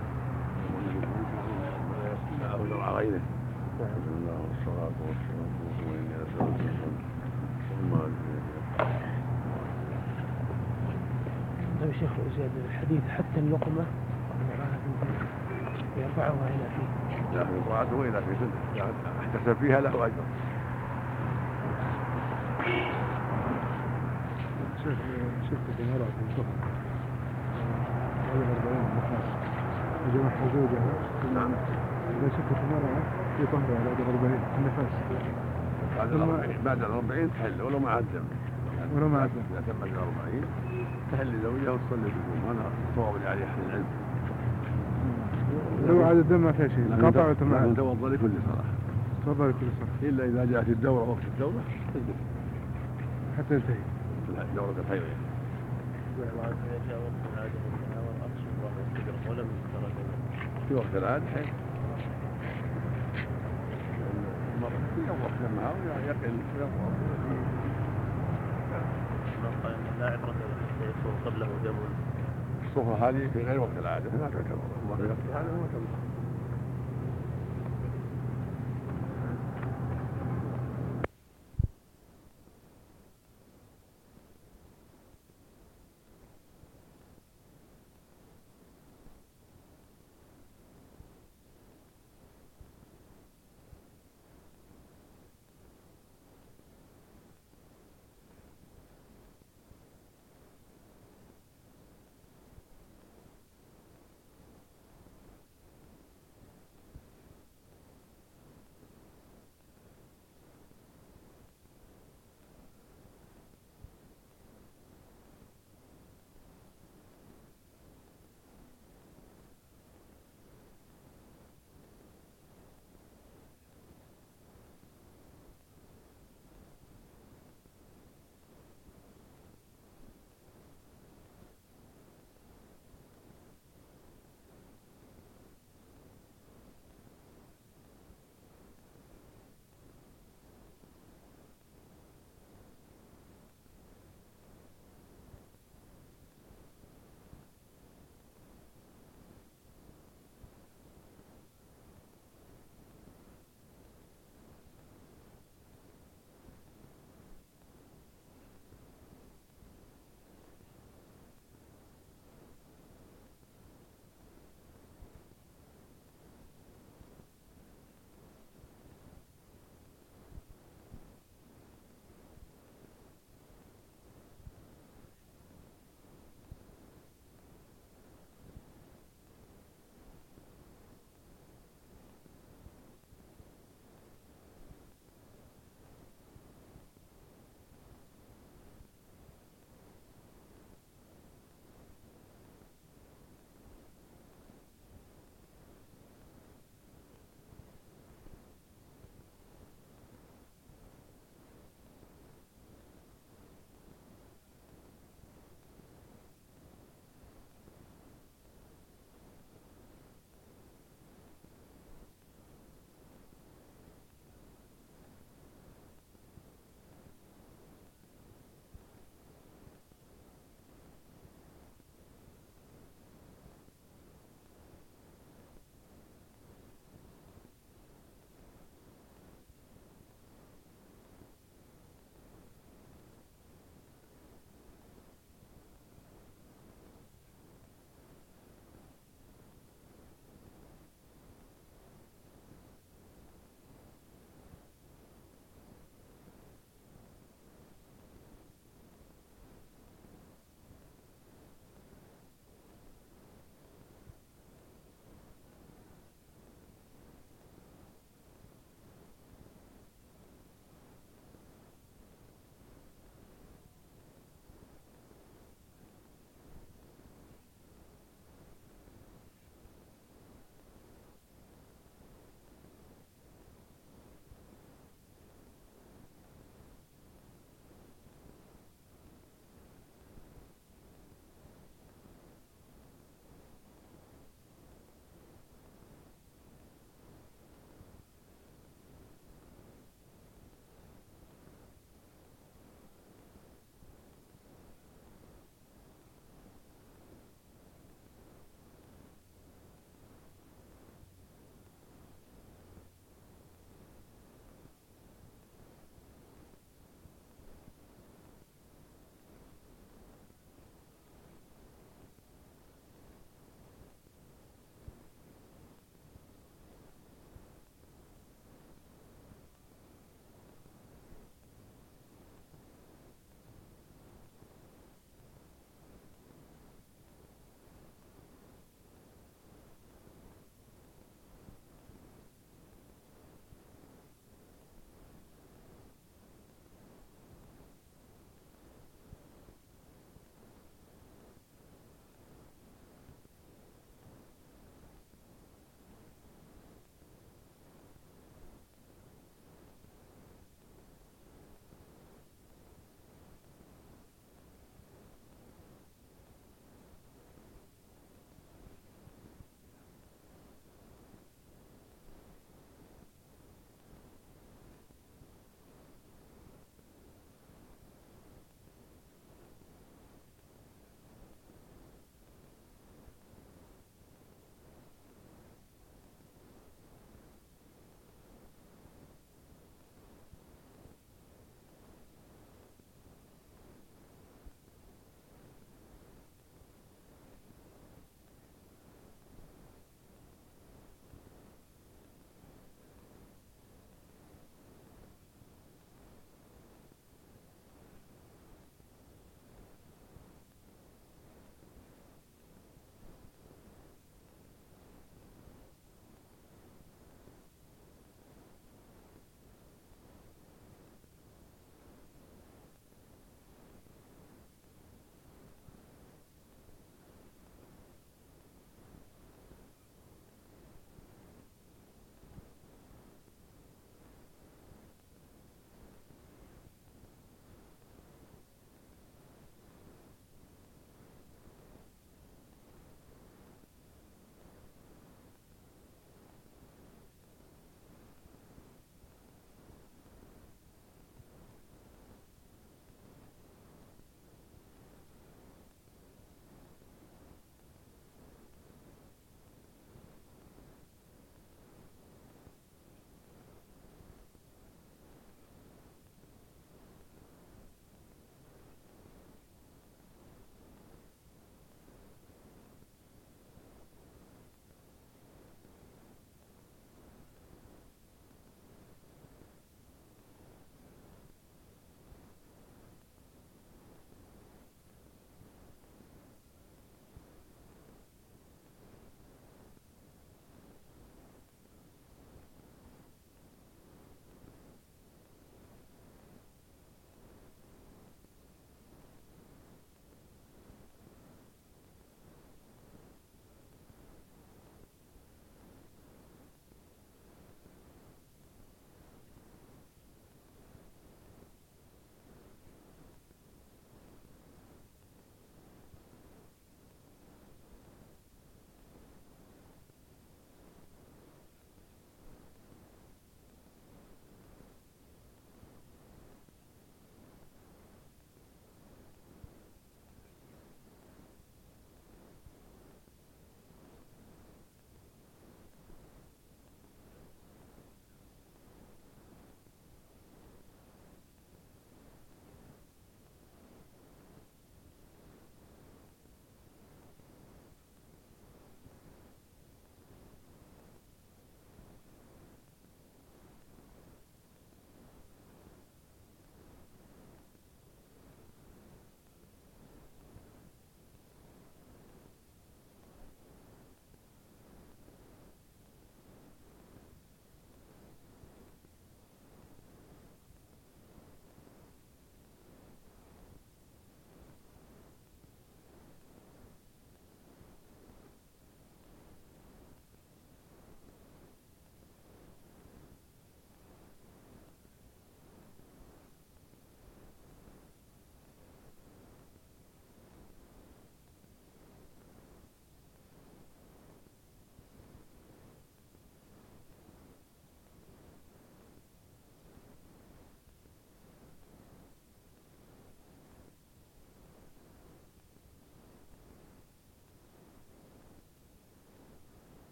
الله أو يرعى غيره. بسم الله والصلاة والسلام وإني أسألك طيب شيخ زياد الحديث حتى اللقمة يرفعها إلى فيه. لا يرفعه إلى فيه يعني احتسب فيها له أجر. شفت امرأة تنفق غير 40 نفاس وجمعها زوجها. نعم. إذا شفت امرأة في طهرها بعد 40 نفاس. بعد 40 تحل ولو ما عاد دم. ولو ما عاد دم. إذا تم 40 تحل لزوجها وتصلي بالجمعة. وأنا صواب عليه أهل العلم. لو عاد الدم ما فيها شيء. قطع وتمام. توضأ لكل صلاة. توضأ لكل صلاة. إلا إذا جاءت الدورة وقت الدورة حتى ينتهي. دورة الحيض. في وقت العادة حيض. في وقت دمها يقل ويقوى. لا عبرة قبله دم. الصفرة هذه في غير وقت العادة لا تعتبر. الله في وقت العادة ما تعتبر.